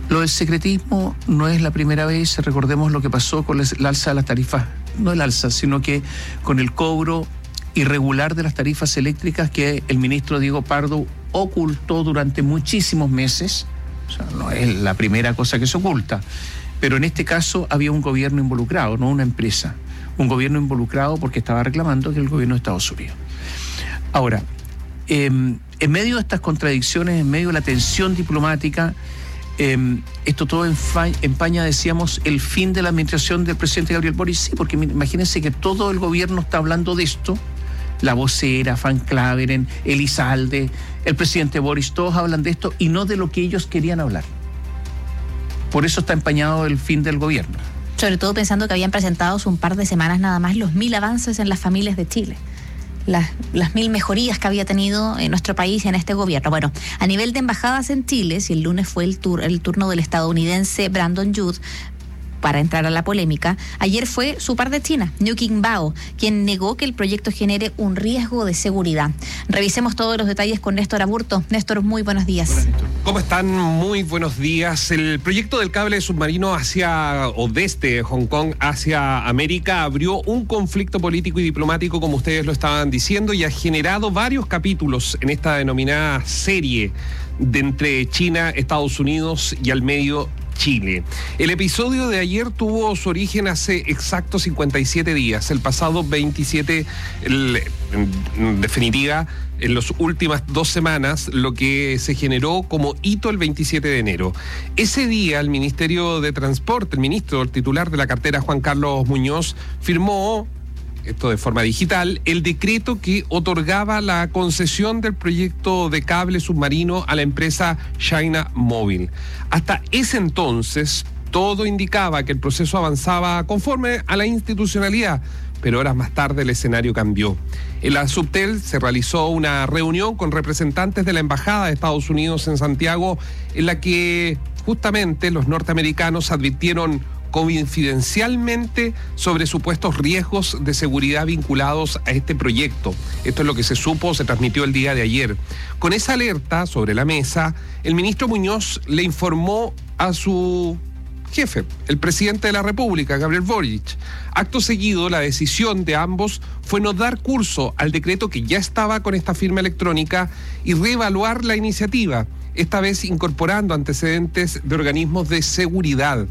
Lo del secretismo no es la primera vez. Recordemos lo que pasó con el alza de las tarifas, no el alza, sino que con el cobro irregular de las tarifas eléctricas que el ministro Diego Pardo ocultó durante muchísimos meses. O sea, no es la primera cosa que se oculta, pero en este caso había un gobierno involucrado, no una empresa. Un gobierno involucrado porque estaba reclamando que el gobierno de Estados Unidos. Ahora, en medio de estas contradicciones, en medio de la tensión diplomática, esto todo empaña, decíamos, el fin de la administración del presidente Gabriel Boric. Sí, porque imagínense que todo el gobierno está hablando de esto. La vocera, Van Claveren, Elizalde, el presidente Boric, todos hablan de esto y no de lo que ellos querían hablar. Por eso está empañado el fin del gobierno. Sobre todo pensando que habían presentado hace un par de semanas nada más los 1000 avances en las familias de Chile. Las 1000 mejorías que había tenido en nuestro país en este gobierno. Bueno, a nivel de embajadas en Chile, si el lunes fue el turno del estadounidense Brandon Judd para entrar a la polémica, ayer fue su par de China, Liu Qingbao, quien negó que el proyecto genere un riesgo de seguridad. Revisemos todos los detalles con Néstor Aburto. Néstor, muy buenos días. Hola, Néstor. ¿Cómo están? Muy buenos días. El proyecto del cable submarino desde Hong Kong hacia América abrió un conflicto político y diplomático, como ustedes lo estaban diciendo, y ha generado varios capítulos en esta denominada serie de entre China, Estados Unidos y al medio Chile. El episodio de ayer tuvo su origen hace exactos 57 días, el pasado 27, en definitiva, en las últimas 2 semanas, lo que se generó como hito el 27 de enero. Ese día, el Ministerio de Transporte, el titular de la cartera, Juan Carlos Muñoz, firmó, esto de forma digital, el decreto que otorgaba la concesión del proyecto de cable submarino a la empresa China Mobile. Hasta ese entonces, todo indicaba que el proceso avanzaba conforme a la institucionalidad, pero horas más tarde el escenario cambió. En la Subtel se realizó una reunión con representantes de la Embajada de Estados Unidos en Santiago, en la que justamente los norteamericanos advirtieron confidencialmente sobre supuestos riesgos de seguridad vinculados a este proyecto. Esto es lo que se transmitió el día de ayer. Con esa alerta sobre la mesa, el ministro Muñoz le informó a su jefe, el presidente de la República, Gabriel Boric. Acto seguido, la decisión de ambos fue no dar curso al decreto que ya estaba con esta firma electrónica y reevaluar la iniciativa, esta vez incorporando antecedentes de organismos de seguridad.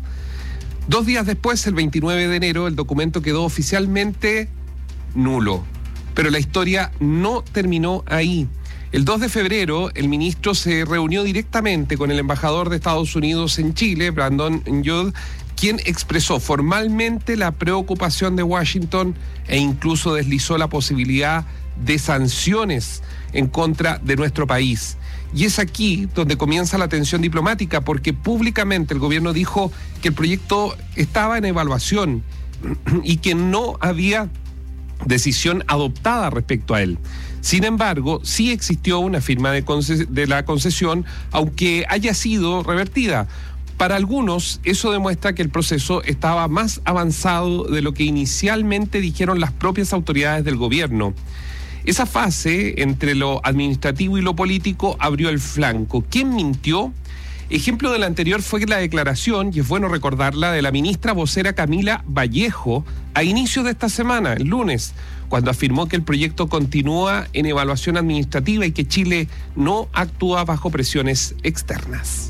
2 días después, el 29 de enero, el documento quedó oficialmente nulo. Pero la historia no terminó ahí. El 2 de febrero, el ministro se reunió directamente con el embajador de Estados Unidos en Chile, Brandon Judd, quien expresó formalmente la preocupación de Washington e incluso deslizó la posibilidad de sanciones en contra de nuestro país. Y es aquí donde comienza la tensión diplomática, porque públicamente el gobierno dijo que el proyecto estaba en evaluación y que no había decisión adoptada respecto a él. Sin embargo, sí existió una firma de la concesión, aunque haya sido revertida. Para algunos, eso demuestra que el proceso estaba más avanzado de lo que inicialmente dijeron las propias autoridades del gobierno. Esa fase entre lo administrativo y lo político abrió el flanco. ¿Quién mintió? Ejemplo de la anterior fue la declaración, y es bueno recordarla, de la ministra vocera Camila Vallejo a inicios de esta semana, el lunes, cuando afirmó que el proyecto continúa en evaluación administrativa y que Chile no actúa bajo presiones externas.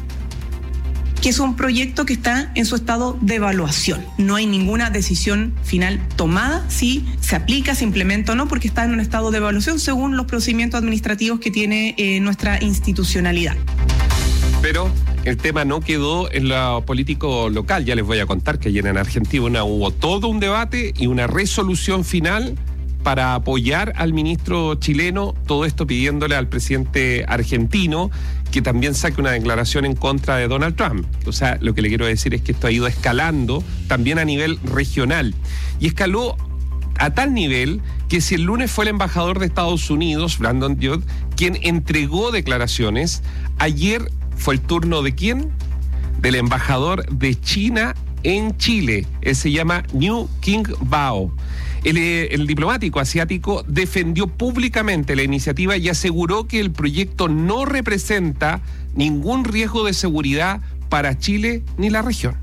Que es un proyecto que está en su estado de evaluación. No hay ninguna decisión final tomada si se aplica, se implementa o no, porque está en un estado de evaluación según los procedimientos administrativos que tiene nuestra institucionalidad. Pero el tema no quedó en lo político local. Ya les voy a contar que ayer en Argentina hubo todo un debate y una resolución final para apoyar al ministro chileno, todo esto pidiéndole al presidente argentino que también saque una declaración en contra de Donald Trump. O sea, lo que le quiero decir es que esto ha ido escalando también a nivel regional. Y escaló a tal nivel que si el lunes fue el embajador de Estados Unidos, Brandon Judd, quien entregó declaraciones, ayer fue el turno ¿de quién? Del embajador de China en Chile. Él se llama Liu Qingbao. El diplomático asiático defendió públicamente la iniciativa y aseguró que el proyecto no representa ningún riesgo de seguridad para Chile ni la región.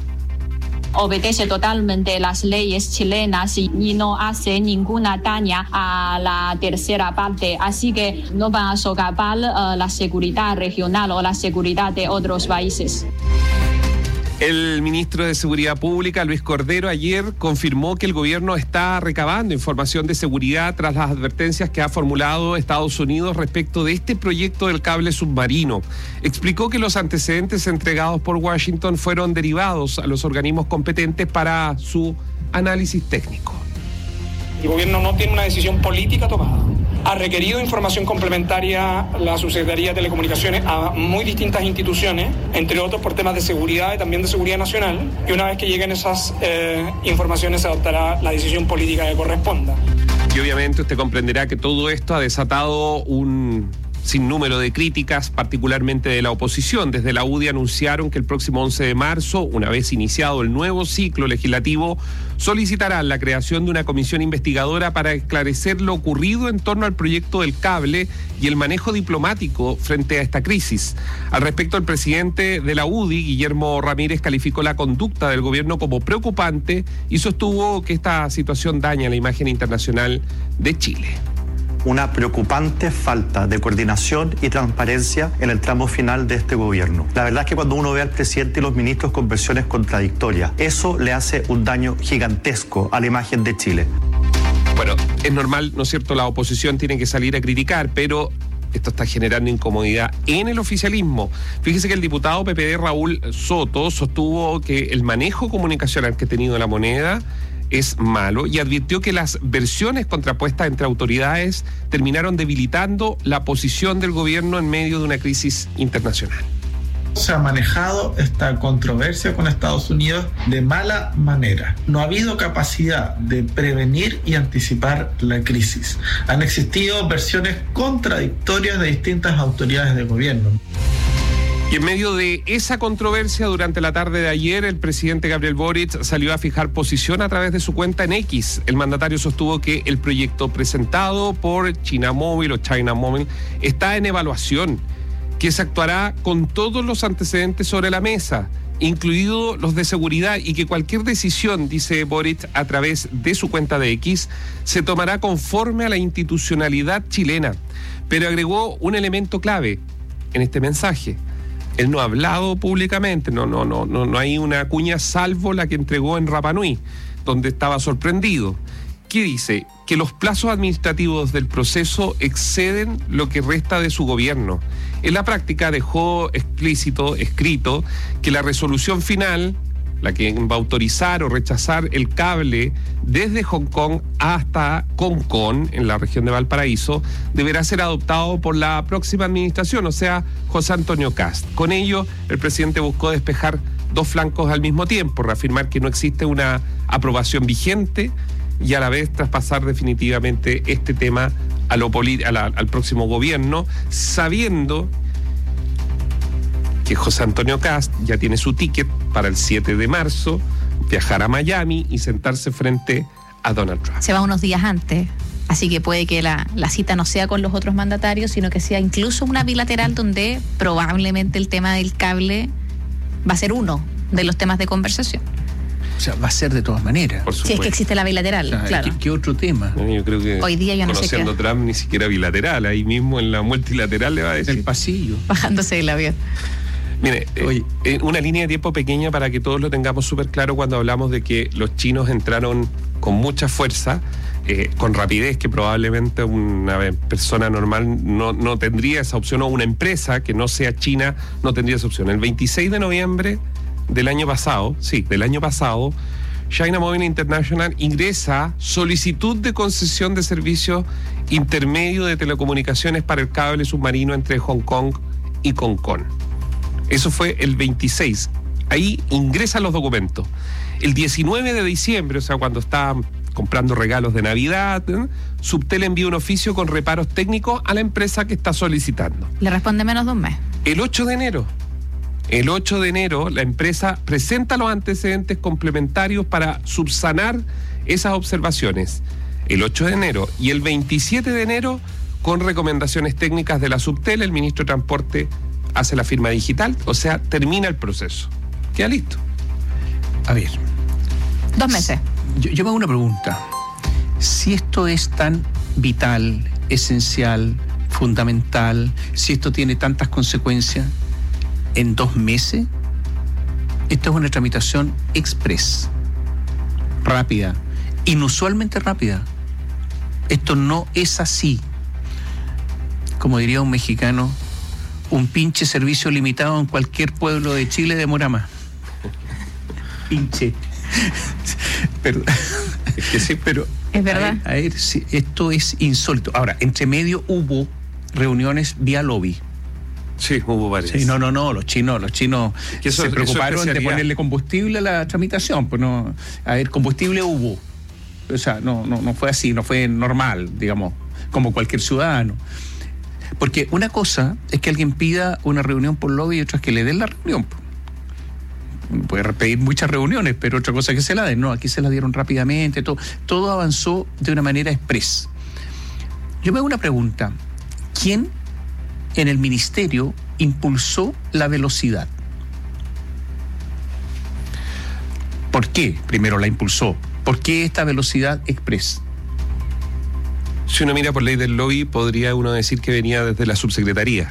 Obedece totalmente las leyes chilenas y no hace ninguna daña a la tercera parte, así que no van a socavar la seguridad regional o la seguridad de otros países. El ministro de Seguridad Pública, Luis Cordero, ayer confirmó que el gobierno está recabando información de seguridad tras las advertencias que ha formulado Estados Unidos respecto de este proyecto del cable submarino. Explicó que los antecedentes entregados por Washington fueron derivados a los organismos competentes para su análisis técnico. El gobierno no tiene una decisión política tomada. Ha requerido información complementaria la Subsecretaría de Telecomunicaciones a muy distintas instituciones, entre otros por temas de seguridad y también de seguridad nacional, y una vez que lleguen esas informaciones se adoptará la decisión política que corresponda. Y obviamente usted comprenderá que todo esto ha desatado un sinnúmero de críticas, particularmente de la oposición. Desde la UDI anunciaron que el próximo 11 de marzo, una vez iniciado el nuevo ciclo legislativo, solicitarán la creación de una comisión investigadora para esclarecer lo ocurrido en torno al proyecto del cable y el manejo diplomático frente a esta crisis. Al respecto, el presidente de la UDI, Guillermo Ramírez, calificó la conducta del gobierno como preocupante y sostuvo que esta situación daña la imagen internacional de Chile. Una preocupante falta de coordinación y transparencia en el tramo final de este gobierno. La verdad es que cuando uno ve al presidente y los ministros con versiones contradictorias, eso le hace un daño gigantesco a la imagen de Chile. Bueno, es normal, ¿no es cierto? La oposición tiene que salir a criticar, pero esto está generando incomodidad en el oficialismo. Fíjese que el diputado PPD Raúl Soto sostuvo que el manejo comunicacional que ha tenido la moneda es malo y advirtió que las versiones contrapuestas entre autoridades terminaron debilitando la posición del gobierno en medio de una crisis internacional. Se ha manejado esta controversia con Estados Unidos de mala manera. No ha habido capacidad de prevenir y anticipar la crisis. Han existido versiones contradictorias de distintas autoridades de gobierno. Y en medio de esa controversia, durante la tarde de ayer, el presidente Gabriel Boric salió a fijar posición a través de su cuenta en X. El mandatario sostuvo que el proyecto presentado por China Mobile o China Mobile está en evaluación, que se actuará con todos los antecedentes sobre la mesa, incluidos los de seguridad, y que cualquier decisión, dice Boric a través de su cuenta de X, se tomará conforme a la institucionalidad chilena. Pero agregó un elemento clave en este mensaje. Él no ha hablado públicamente, no hay una cuña salvo la que entregó en Rapa Nui, donde estaba sorprendido. ¿Qué dice? Que los plazos administrativos del proceso exceden lo que resta de su gobierno. En la práctica dejó escrito, que la resolución final, la que va a autorizar o rechazar el cable desde Hong Kong hasta Concón, en la región de Valparaíso, deberá ser adoptado por la próxima administración, o sea, José Antonio Kast. Con ello, el presidente buscó despejar dos flancos al mismo tiempo, reafirmar que no existe una aprobación vigente y a la vez traspasar definitivamente este tema al próximo gobierno, sabiendo que José Antonio Kast ya tiene su ticket para el 7 de marzo, viajar a Miami y sentarse frente a Donald Trump. Se va unos días antes, así que puede que la cita no sea con los otros mandatarios, sino que sea incluso una bilateral donde probablemente el tema del cable va a ser uno de los temas de conversación. O sea, va a ser de todas maneras. Si es que existe la bilateral, o sea, claro. ¿Qué otro tema? Yo creo que hoy día yo no sé qué. Conociendo Trump ni siquiera bilateral, ahí mismo en la multilateral le va a decir. El pasillo. Bajándose del avión. Mire, una línea de tiempo pequeña para que todos lo tengamos súper claro cuando hablamos de que los chinos entraron con mucha fuerza, con rapidez, que probablemente una persona normal no tendría esa opción, o una empresa que no sea china no tendría esa opción. El 26 de noviembre del año pasado, China Mobile International ingresa solicitud de concesión de servicio intermedio de telecomunicaciones para el cable submarino entre Hong Kong y Concón. Eso fue el 26. Ahí ingresan los documentos. El 19 de diciembre, o sea, cuando estaban comprando regalos de Navidad, Subtel envía un oficio con reparos técnicos a la empresa que está solicitando. Le responde menos de un mes. El 8 de enero, la empresa presenta los antecedentes complementarios para subsanar esas observaciones. El 8 de enero y el 27 de enero, con recomendaciones técnicas de la Subtel, el ministro de Transporte hace la firma digital, o sea, termina el proceso. Queda listo. A ver. 2 meses. Yo me hago una pregunta. Si esto es tan vital, esencial, fundamental, si esto tiene tantas consecuencias, en 2 meses, esto es una tramitación express, rápida, inusualmente rápida. Esto no es así. Como diría un mexicano, un pinche servicio limitado en cualquier pueblo de Chile demora más. Pinche. Pero, es que sí, pero es verdad. A ver, sí, esto es insólito. Ahora, entre medio hubo reuniones vía lobby. Sí, hubo varias. Sí, no, los chinos se preocuparon de ponerle combustible a la tramitación. Pues no, a ver, combustible hubo. O sea, no fue así, no fue normal, digamos, como cualquier ciudadano. Porque una cosa es que alguien pida una reunión por lobby y otra es que le den la reunión. Puede pedir muchas reuniones, pero otra cosa es que se la den. No, aquí se la dieron rápidamente, todo avanzó de una manera express. Yo me hago una pregunta. ¿Quién en el ministerio impulsó la velocidad? ¿Por qué primero la impulsó? ¿Por qué esta velocidad express? Si uno mira por ley del lobby, podría uno decir que venía desde la subsecretaría.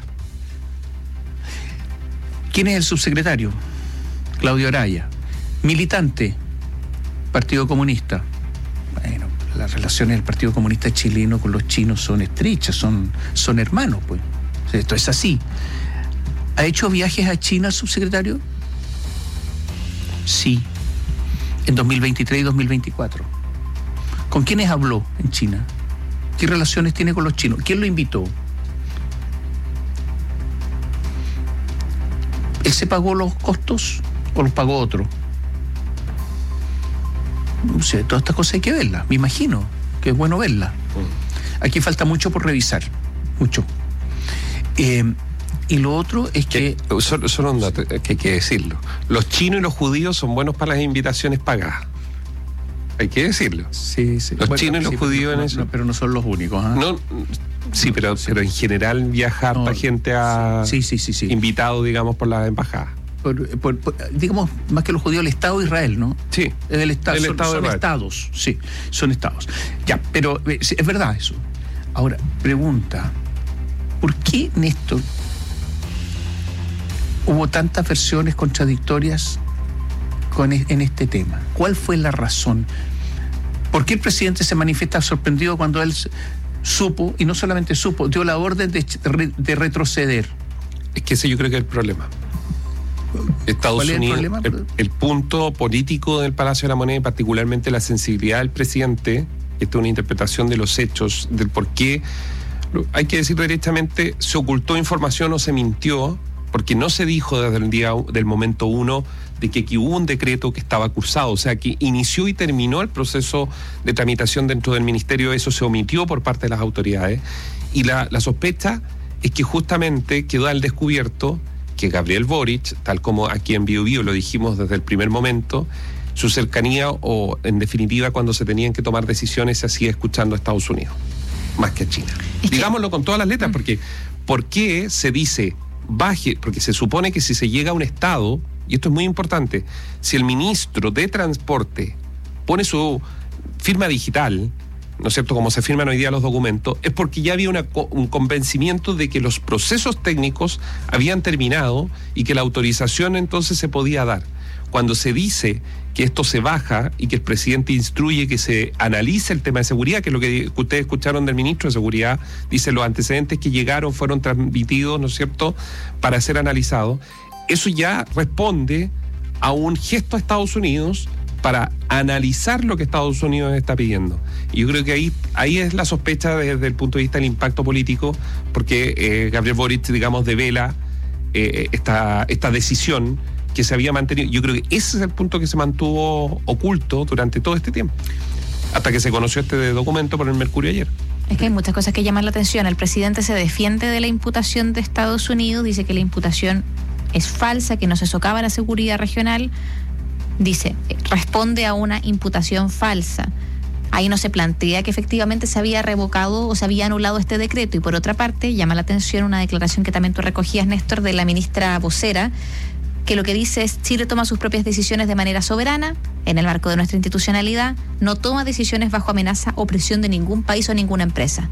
¿Quién es el subsecretario? Claudio Araya. Militante, Partido Comunista. Bueno, las relaciones del Partido Comunista chileno con los chinos son estrechas, son hermanos, pues. Esto es así. ¿Ha hecho viajes a China el subsecretario? Sí. En 2023 y 2024. ¿Con quiénes habló en China? ¿Qué relaciones tiene con los chinos? ¿Quién lo invitó? ¿Él se pagó los costos o los pagó otro? No sé, todas estas cosas hay que verlas. Me imagino que es bueno verlas. Aquí falta mucho por revisar. Mucho. Y lo otro es que... Solo un dato que hay que decirlo. Los chinos y los judíos son buenos para las invitaciones pagadas. Hay que decirlo. Sí. Los chinos y los judíos en eso. Pero no son los únicos. ¿Eh? No, sí, pero en general viaja harta gente a... Sí. invitado, digamos, por la embajada. Digamos, más que los judíos, el Estado de Israel, ¿no? Sí. El Estado, son estados. Sí, son estados. Ya, pero es verdad eso. Ahora, pregunta, ¿por qué, Néstor, hubo tantas versiones contradictorias en este tema? ¿Cuál fue la razón? ¿Por qué el presidente se manifiesta sorprendido cuando él supo, y no solamente supo, dio la orden de retroceder? Es que ese yo creo que es el problema. Estados Unidos, el punto político del Palacio de la Moneda y particularmente la sensibilidad del presidente, esta es una interpretación de los hechos, del por qué, hay que decir directamente, se ocultó información o se mintió, porque no se dijo desde el día del momento 1 de que aquí hubo un decreto que estaba cursado, o sea que inició y terminó el proceso de tramitación dentro del ministerio, eso se omitió por parte de las autoridades, y la sospecha es que justamente quedó al descubierto que Gabriel Boric, tal como aquí en Bio Bio lo dijimos desde el primer momento, su cercanía o en definitiva cuando se tenían que tomar decisiones se hacía escuchando a Estados Unidos, más que a China. Digámoslo con todas las letras, porque ¿por qué se dice baje? Porque se supone que si se llega a un estado, y esto es muy importante, si el ministro de Transporte pone su firma digital, ¿no es cierto?, como se firman hoy día los documentos, es porque ya había un convencimiento de que los procesos técnicos habían terminado y que la autorización entonces se podía dar. Cuando se dice que esto se baja y que el presidente instruye que se analice el tema de seguridad, que es lo que ustedes escucharon del ministro de Seguridad, dice los antecedentes que llegaron fueron transmitidos, ¿no es cierto?, para ser analizados, eso ya responde a un gesto a Estados Unidos para analizar lo que Estados Unidos está pidiendo. Y yo creo que ahí es la sospecha desde el punto de vista del impacto político, porque Gabriel Boric, digamos, devela esta decisión que se había mantenido. Yo creo que ese es el punto que se mantuvo oculto durante todo este tiempo, hasta que se conoció este documento por el Mercurio ayer. Es que hay muchas cosas que llaman la atención. El presidente se defiende de la imputación de Estados Unidos, dice que la imputación es falsa, que no se socava la seguridad regional. Dice, responde a una imputación falsa. Ahí no se plantea que efectivamente se había revocado o se había anulado este decreto. Y por otra parte, llama la atención una declaración que también tú recogías, Néstor, de la ministra vocera, que lo que dice es: Chile toma sus propias decisiones de manera soberana, en el marco de nuestra institucionalidad, no toma decisiones bajo amenaza o presión de ningún país o ninguna empresa.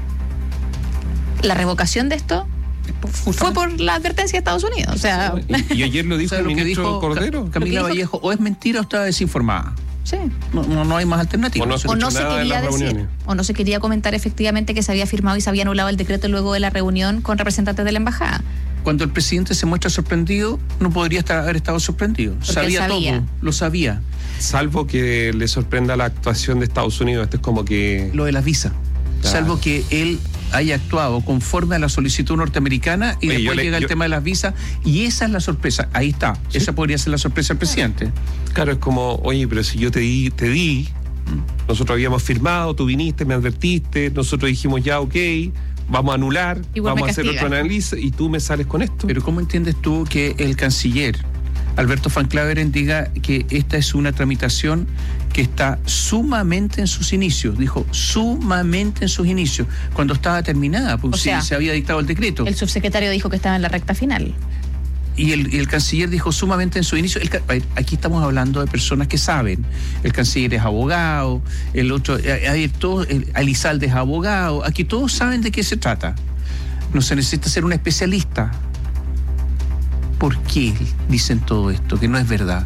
La revocación de esto fue por la advertencia de Estados Unidos. O sea, y ayer lo dijo el ministro Cordero. Camila Vallejo, o es mentira o está desinformada. Sí. No hay más alternativa. O no se quería decir, o no se quería comentar efectivamente que se había firmado y se había anulado el decreto luego de la reunión con representantes de la embajada. Cuando el presidente se muestra sorprendido, no podría haber estado sorprendido. Sabía todo, lo sabía. Salvo que le sorprenda la actuación de Estados Unidos. Esto es como que... Lo de las visas. Claro. Salvo que él haya actuado conforme a la solicitud norteamericana y después llega el tema de las visas, y esa es la sorpresa. Ahí está. ¿Sí? Esa podría ser la sorpresa del presidente. Claro, es como, oye, pero si yo te di, nosotros habíamos firmado, tú viniste, me advertiste, nosotros dijimos ya, ok, vamos a anular, igual vamos a hacer otro análisis y tú me sales con esto. Pero ¿cómo entiendes tú que el canciller Alberto Van Claveren diga que esta es una tramitación que está sumamente en sus inicios? Dijo sumamente en sus inicios, cuando estaba terminada, porque se había dictado el decreto. El subsecretario dijo que estaba en la recta final. Y el canciller dijo sumamente en su inicio. Aquí estamos hablando de personas que saben. El canciller es abogado, el otro, Elizalde es abogado. Aquí todos saben de qué se trata. No se necesita ser un especialista. ¿Por qué dicen todo esto? Que no es verdad.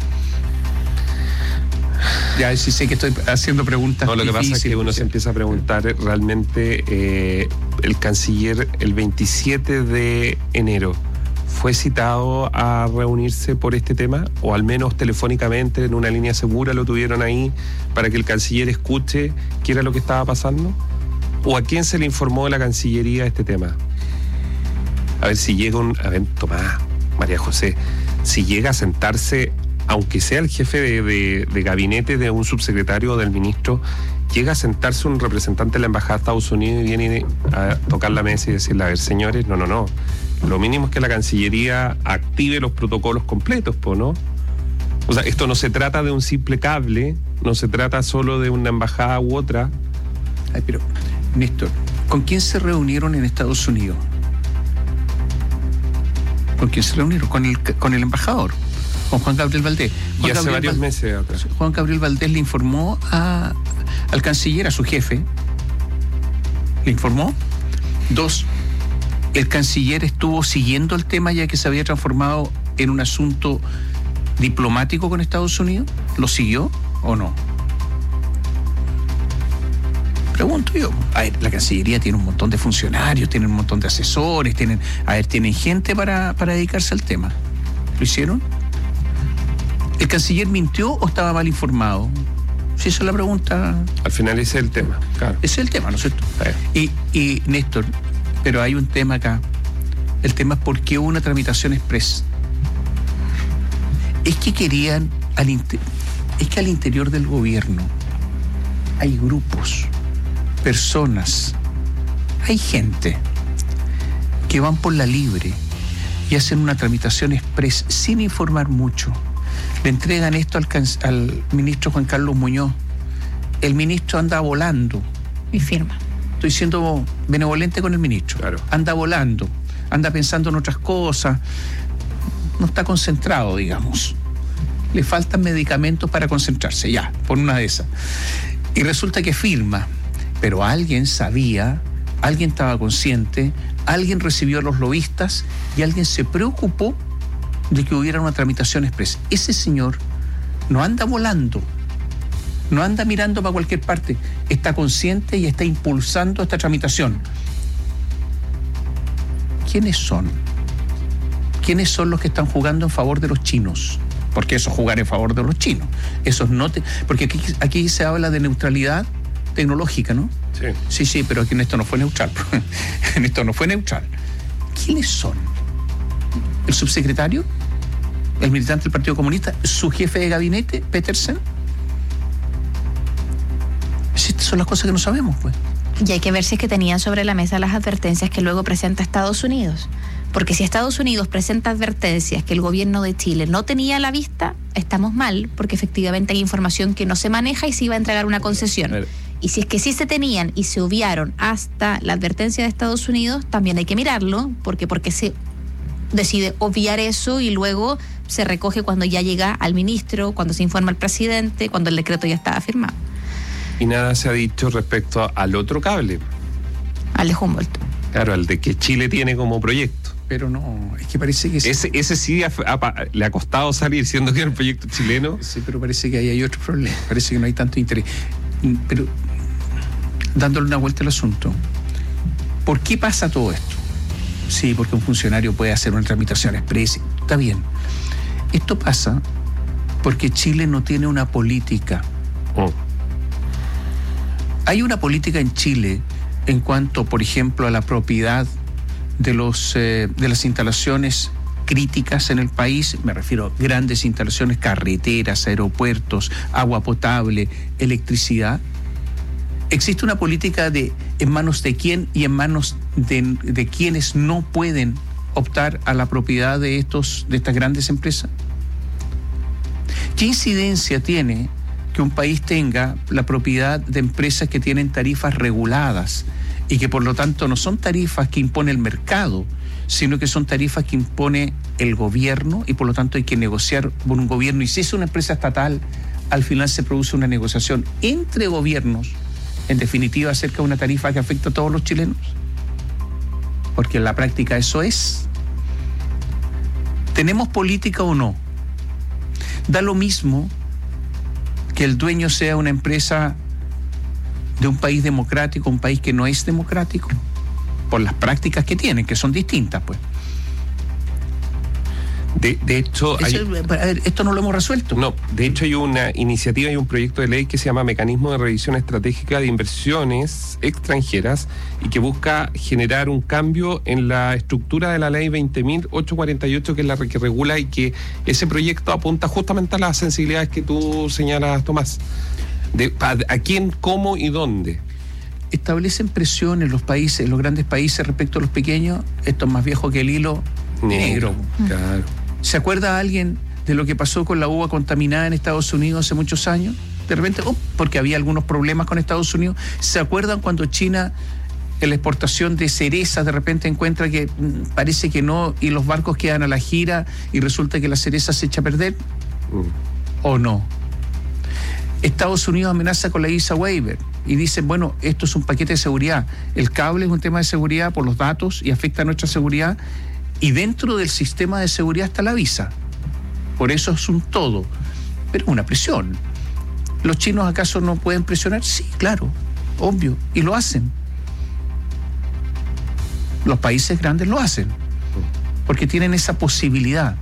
Ya, sí sé que estoy haciendo preguntas. No, lo que pasa es que uno se empieza a preguntar realmente, el canciller el 27 de enero ¿fue citado a reunirse por este tema? O al menos telefónicamente, en una línea segura, lo tuvieron ahí para que el canciller escuche qué era lo que estaba pasando. ¿O a quién se le informó de la Cancillería de este tema? A ver si llega Tomás, María José, si llega a sentarse, aunque sea el jefe de gabinete de un subsecretario o del ministro, llega a sentarse un representante de la Embajada de Estados Unidos y viene a tocar la mesa y decirle: a ver, señores, no. Lo mínimo es que la Cancillería active los protocolos completos, ¿no? O sea, esto no se trata de un simple cable, no se trata solo de una embajada u otra. Ay, pero, Néstor, ¿con quién se reunieron en Estados Unidos? ¿Con quién se reunieron? Con el embajador, con Juan Gabriel Valdés. Y hace varios meses atrás. Juan Gabriel Valdés le informó al canciller, a su jefe, le informó. 2, el canciller estuvo siguiendo el tema ya que se había transformado en un asunto diplomático con Estados Unidos. ¿Lo siguió o no? Pregunto yo. A ver, la Cancillería tiene un montón de funcionarios, tiene un montón de asesores, tienen gente para dedicarse al tema. ¿Lo hicieron? ¿El canciller mintió o estaba mal informado? Si esa es la pregunta. Al final ese es el tema, claro. Ese es el tema, ¿no es cierto? Y Néstor, pero hay un tema acá. El tema es por qué hubo una tramitación express. Es que querían es que al interior del gobierno hay grupos, personas, hay gente que van por la libre y hacen una tramitación express sin informar mucho. Le entregan esto al ministro Juan Carlos Muñoz. El ministro anda volando. Y firma. Estoy siendo benevolente con el ministro. Claro. Anda volando, anda pensando en otras cosas. No está concentrado, digamos. Le faltan medicamentos para concentrarse, ya, por una de esas. Y resulta que firma. Pero alguien sabía, alguien estaba consciente, alguien recibió a los lobistas y alguien se preocupó de que hubiera una tramitación express. Ese señor no anda volando, no anda mirando para cualquier parte, está consciente y está impulsando esta tramitación. ¿Quiénes son? ¿Quiénes son los que están jugando en favor de los chinos? Porque eso es jugar en favor de los chinos. Esos no porque aquí se habla de neutralidad tecnológica, ¿no? Sí. Sí, pero aquí en esto no fue neutral. En esto no fue neutral. ¿Quiénes son? ¿El subsecretario? ¿El militante del Partido Comunista? ¿Su jefe de gabinete, Petersen? Estas son las cosas que no sabemos, pues. Y hay que ver si es que tenían sobre la mesa las advertencias que luego presenta Estados Unidos. Porque si Estados Unidos presenta advertencias que el gobierno de Chile no tenía a la vista, estamos mal, porque efectivamente hay información que no se maneja y se iba a entregar una concesión. Y si es que sí se tenían y se obviaron hasta la advertencia de Estados Unidos, también hay que mirarlo, porque se decide obviar eso y luego se recoge cuando ya llega al ministro, cuando se informa al presidente, cuando el decreto ya estaba firmado. Y nada se ha dicho respecto al otro cable. Al de Humboldt. Claro, al de que Chile tiene como proyecto. Pero no, es que parece que... Ese sí le ha costado salir, siendo que era el proyecto chileno. Sí, pero parece que ahí hay otro problema. Parece que no hay tanto interés. Pero, dándole una vuelta al asunto, ¿por qué pasa todo esto? Sí, porque un funcionario puede hacer una tramitación expresa. Está bien. Esto pasa porque Chile no tiene una política. Hay una política en Chile en cuanto, por ejemplo, a la propiedad de las instalaciones críticas en el país. Me refiero a grandes instalaciones, carreteras, aeropuertos, agua potable, electricidad. Existe una política en manos de quién y en manos de quienes no pueden optar a la propiedad de estas grandes empresas. ¿Qué incidencia tiene que un país tenga la propiedad de empresas que tienen tarifas reguladas y que por lo tanto no son tarifas que impone el mercado, sino que son tarifas que impone el gobierno y por lo tanto hay que negociar con un gobierno? Y si es una empresa estatal, al final se produce una negociación entre gobiernos, en definitiva acerca de una tarifa que afecta a todos los chilenos. Porque en la práctica eso es. ¿Tenemos política o no? Da lo mismo que el dueño sea una empresa de un país democrático, un país que no es democrático, por las prácticas que tienen, que son distintas, pues. De hecho, esto no lo hemos resuelto. No, de hecho hay una iniciativa y un proyecto de ley que se llama Mecanismo de Revisión Estratégica de Inversiones Extranjeras y que busca generar un cambio en la estructura de la ley 20.848, que es la que regula, y que ese proyecto apunta justamente a las sensibilidades que tú señalas, Tomás. ¿A quién, cómo y dónde? Establecen presión en los países, en los grandes países respecto a los pequeños. Esto es más viejo que el hilo negro. Claro. ¿Se acuerda alguien de lo que pasó con la uva contaminada en Estados Unidos hace muchos años? De repente, porque había algunos problemas con Estados Unidos. ¿Se acuerdan cuando China, en la exportación de cerezas, de repente encuentra que parece que no, y los barcos quedan a la gira y resulta que la cereza se echa a perder? ¿O no? Estados Unidos amenaza con la visa waiver y dicen, bueno, esto es un paquete de seguridad. El cable es un tema de seguridad por los datos y afecta a nuestra seguridad, y dentro del sistema de seguridad está la visa. Por eso es un todo, pero una presión. ¿Los chinos acaso no pueden presionar? Sí, claro, obvio, y lo hacen. Los países grandes lo hacen, porque tienen esa posibilidad.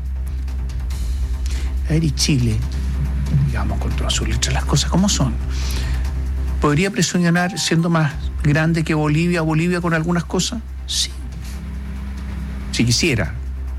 A ver, y Chile, digamos con todas sus letras las cosas como son, ¿podría presionar siendo más grande que Bolivia con algunas cosas? Sí. Si quisiera.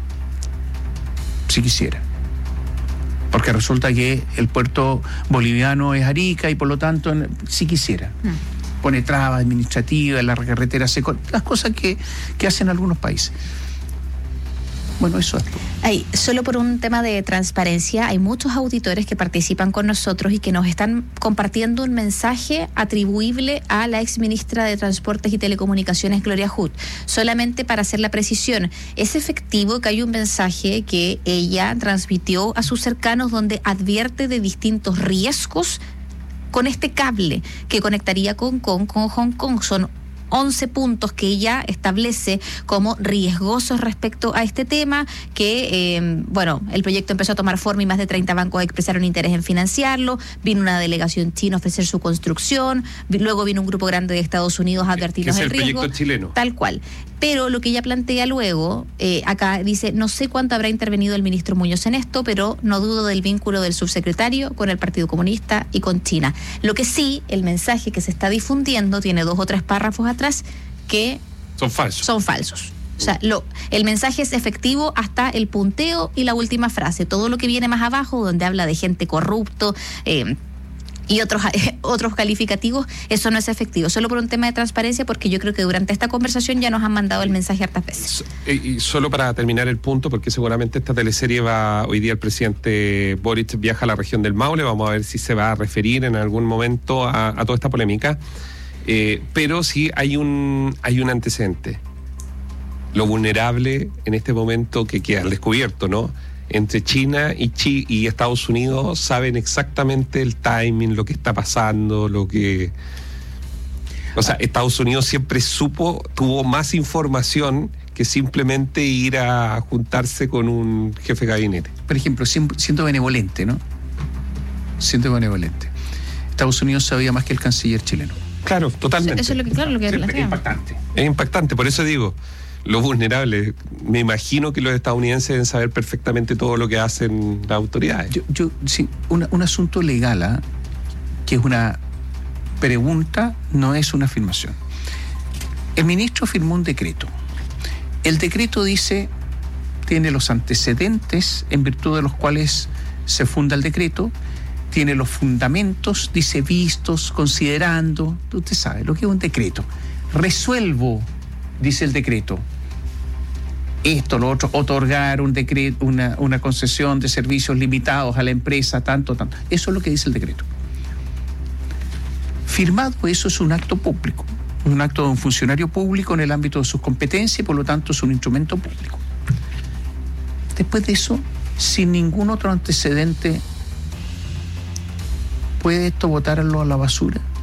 Porque resulta que el puerto boliviano es Arica y por lo tanto, si quisiera. Pone trabas administrativas, la carretera se corta, las cosas que hacen algunos países. Bueno, eso es. Solo por un tema de transparencia, hay muchos auditores que participan con nosotros y que nos están compartiendo un mensaje atribuible a la exministra de Transportes y Telecomunicaciones, Gloria Hood. Solamente para hacer la precisión, es efectivo que hay un mensaje que ella transmitió a sus cercanos donde advierte de distintos riesgos con este cable que conectaría con Hong Kong. Son 11 puntos que ella establece como riesgosos respecto a este tema, que, el proyecto empezó a tomar forma y más de 30 bancos expresaron interés en financiarlo. Vino una delegación china a ofrecer su construcción, luego vino un grupo grande de Estados Unidos a advertirnos del riesgo. Es el proyecto chileno. Tal cual. Pero lo que ella plantea luego, acá dice, no sé cuánto habrá intervenido el ministro Muñoz en esto, pero no dudo del vínculo del subsecretario con el Partido Comunista y con China. Lo que sí, el mensaje que se está difundiendo tiene 2 o 3 párrafos atrás que son falsos. O sea, el mensaje es efectivo hasta el punteo y la última frase. Todo lo que viene más abajo, donde habla de gente corrupto, y otros calificativos, eso no es efectivo. Solo por un tema de transparencia, porque yo creo que durante esta conversación ya nos han mandado el mensaje hartas veces. Y solo para terminar el punto, porque seguramente esta teleserie hoy día el presidente Boric viaja a la región del Maule, vamos a ver si se va a referir en algún momento a toda esta polémica, pero sí hay un antecedente. Lo vulnerable en este momento que queda al descubierto, ¿no? Entre China y Estados Unidos saben exactamente el timing, lo que está pasando, Estados Unidos siempre tuvo más información que simplemente ir a juntarse con un jefe de gabinete. Por ejemplo, siendo benevolente, ¿no? Siendo benevolente. Estados Unidos sabía más que el canciller chileno. Claro, totalmente. Eso es lo que es impactante. Es impactante, por eso digo, lo vulnerable. Me imagino que los estadounidenses deben saber perfectamente todo lo que hacen las autoridades. Sí, un asunto legal, que es una pregunta, no es una afirmación. El ministro firmó un decreto. El decreto tiene los antecedentes en virtud de los cuales se funda el decreto, tiene los fundamentos, dice vistos, considerando, usted sabe lo que es un decreto. Resuelvo, dice el decreto, esto, lo otro, otorgar un decreto, una concesión de servicios limitados a la empresa, tanto. Eso es lo que dice el decreto. Firmado, eso es un acto público, un acto de un funcionario público en el ámbito de sus competencias y por lo tanto es un instrumento público. Después de eso, sin ningún otro antecedente, ¿puede esto botarlo a la basura?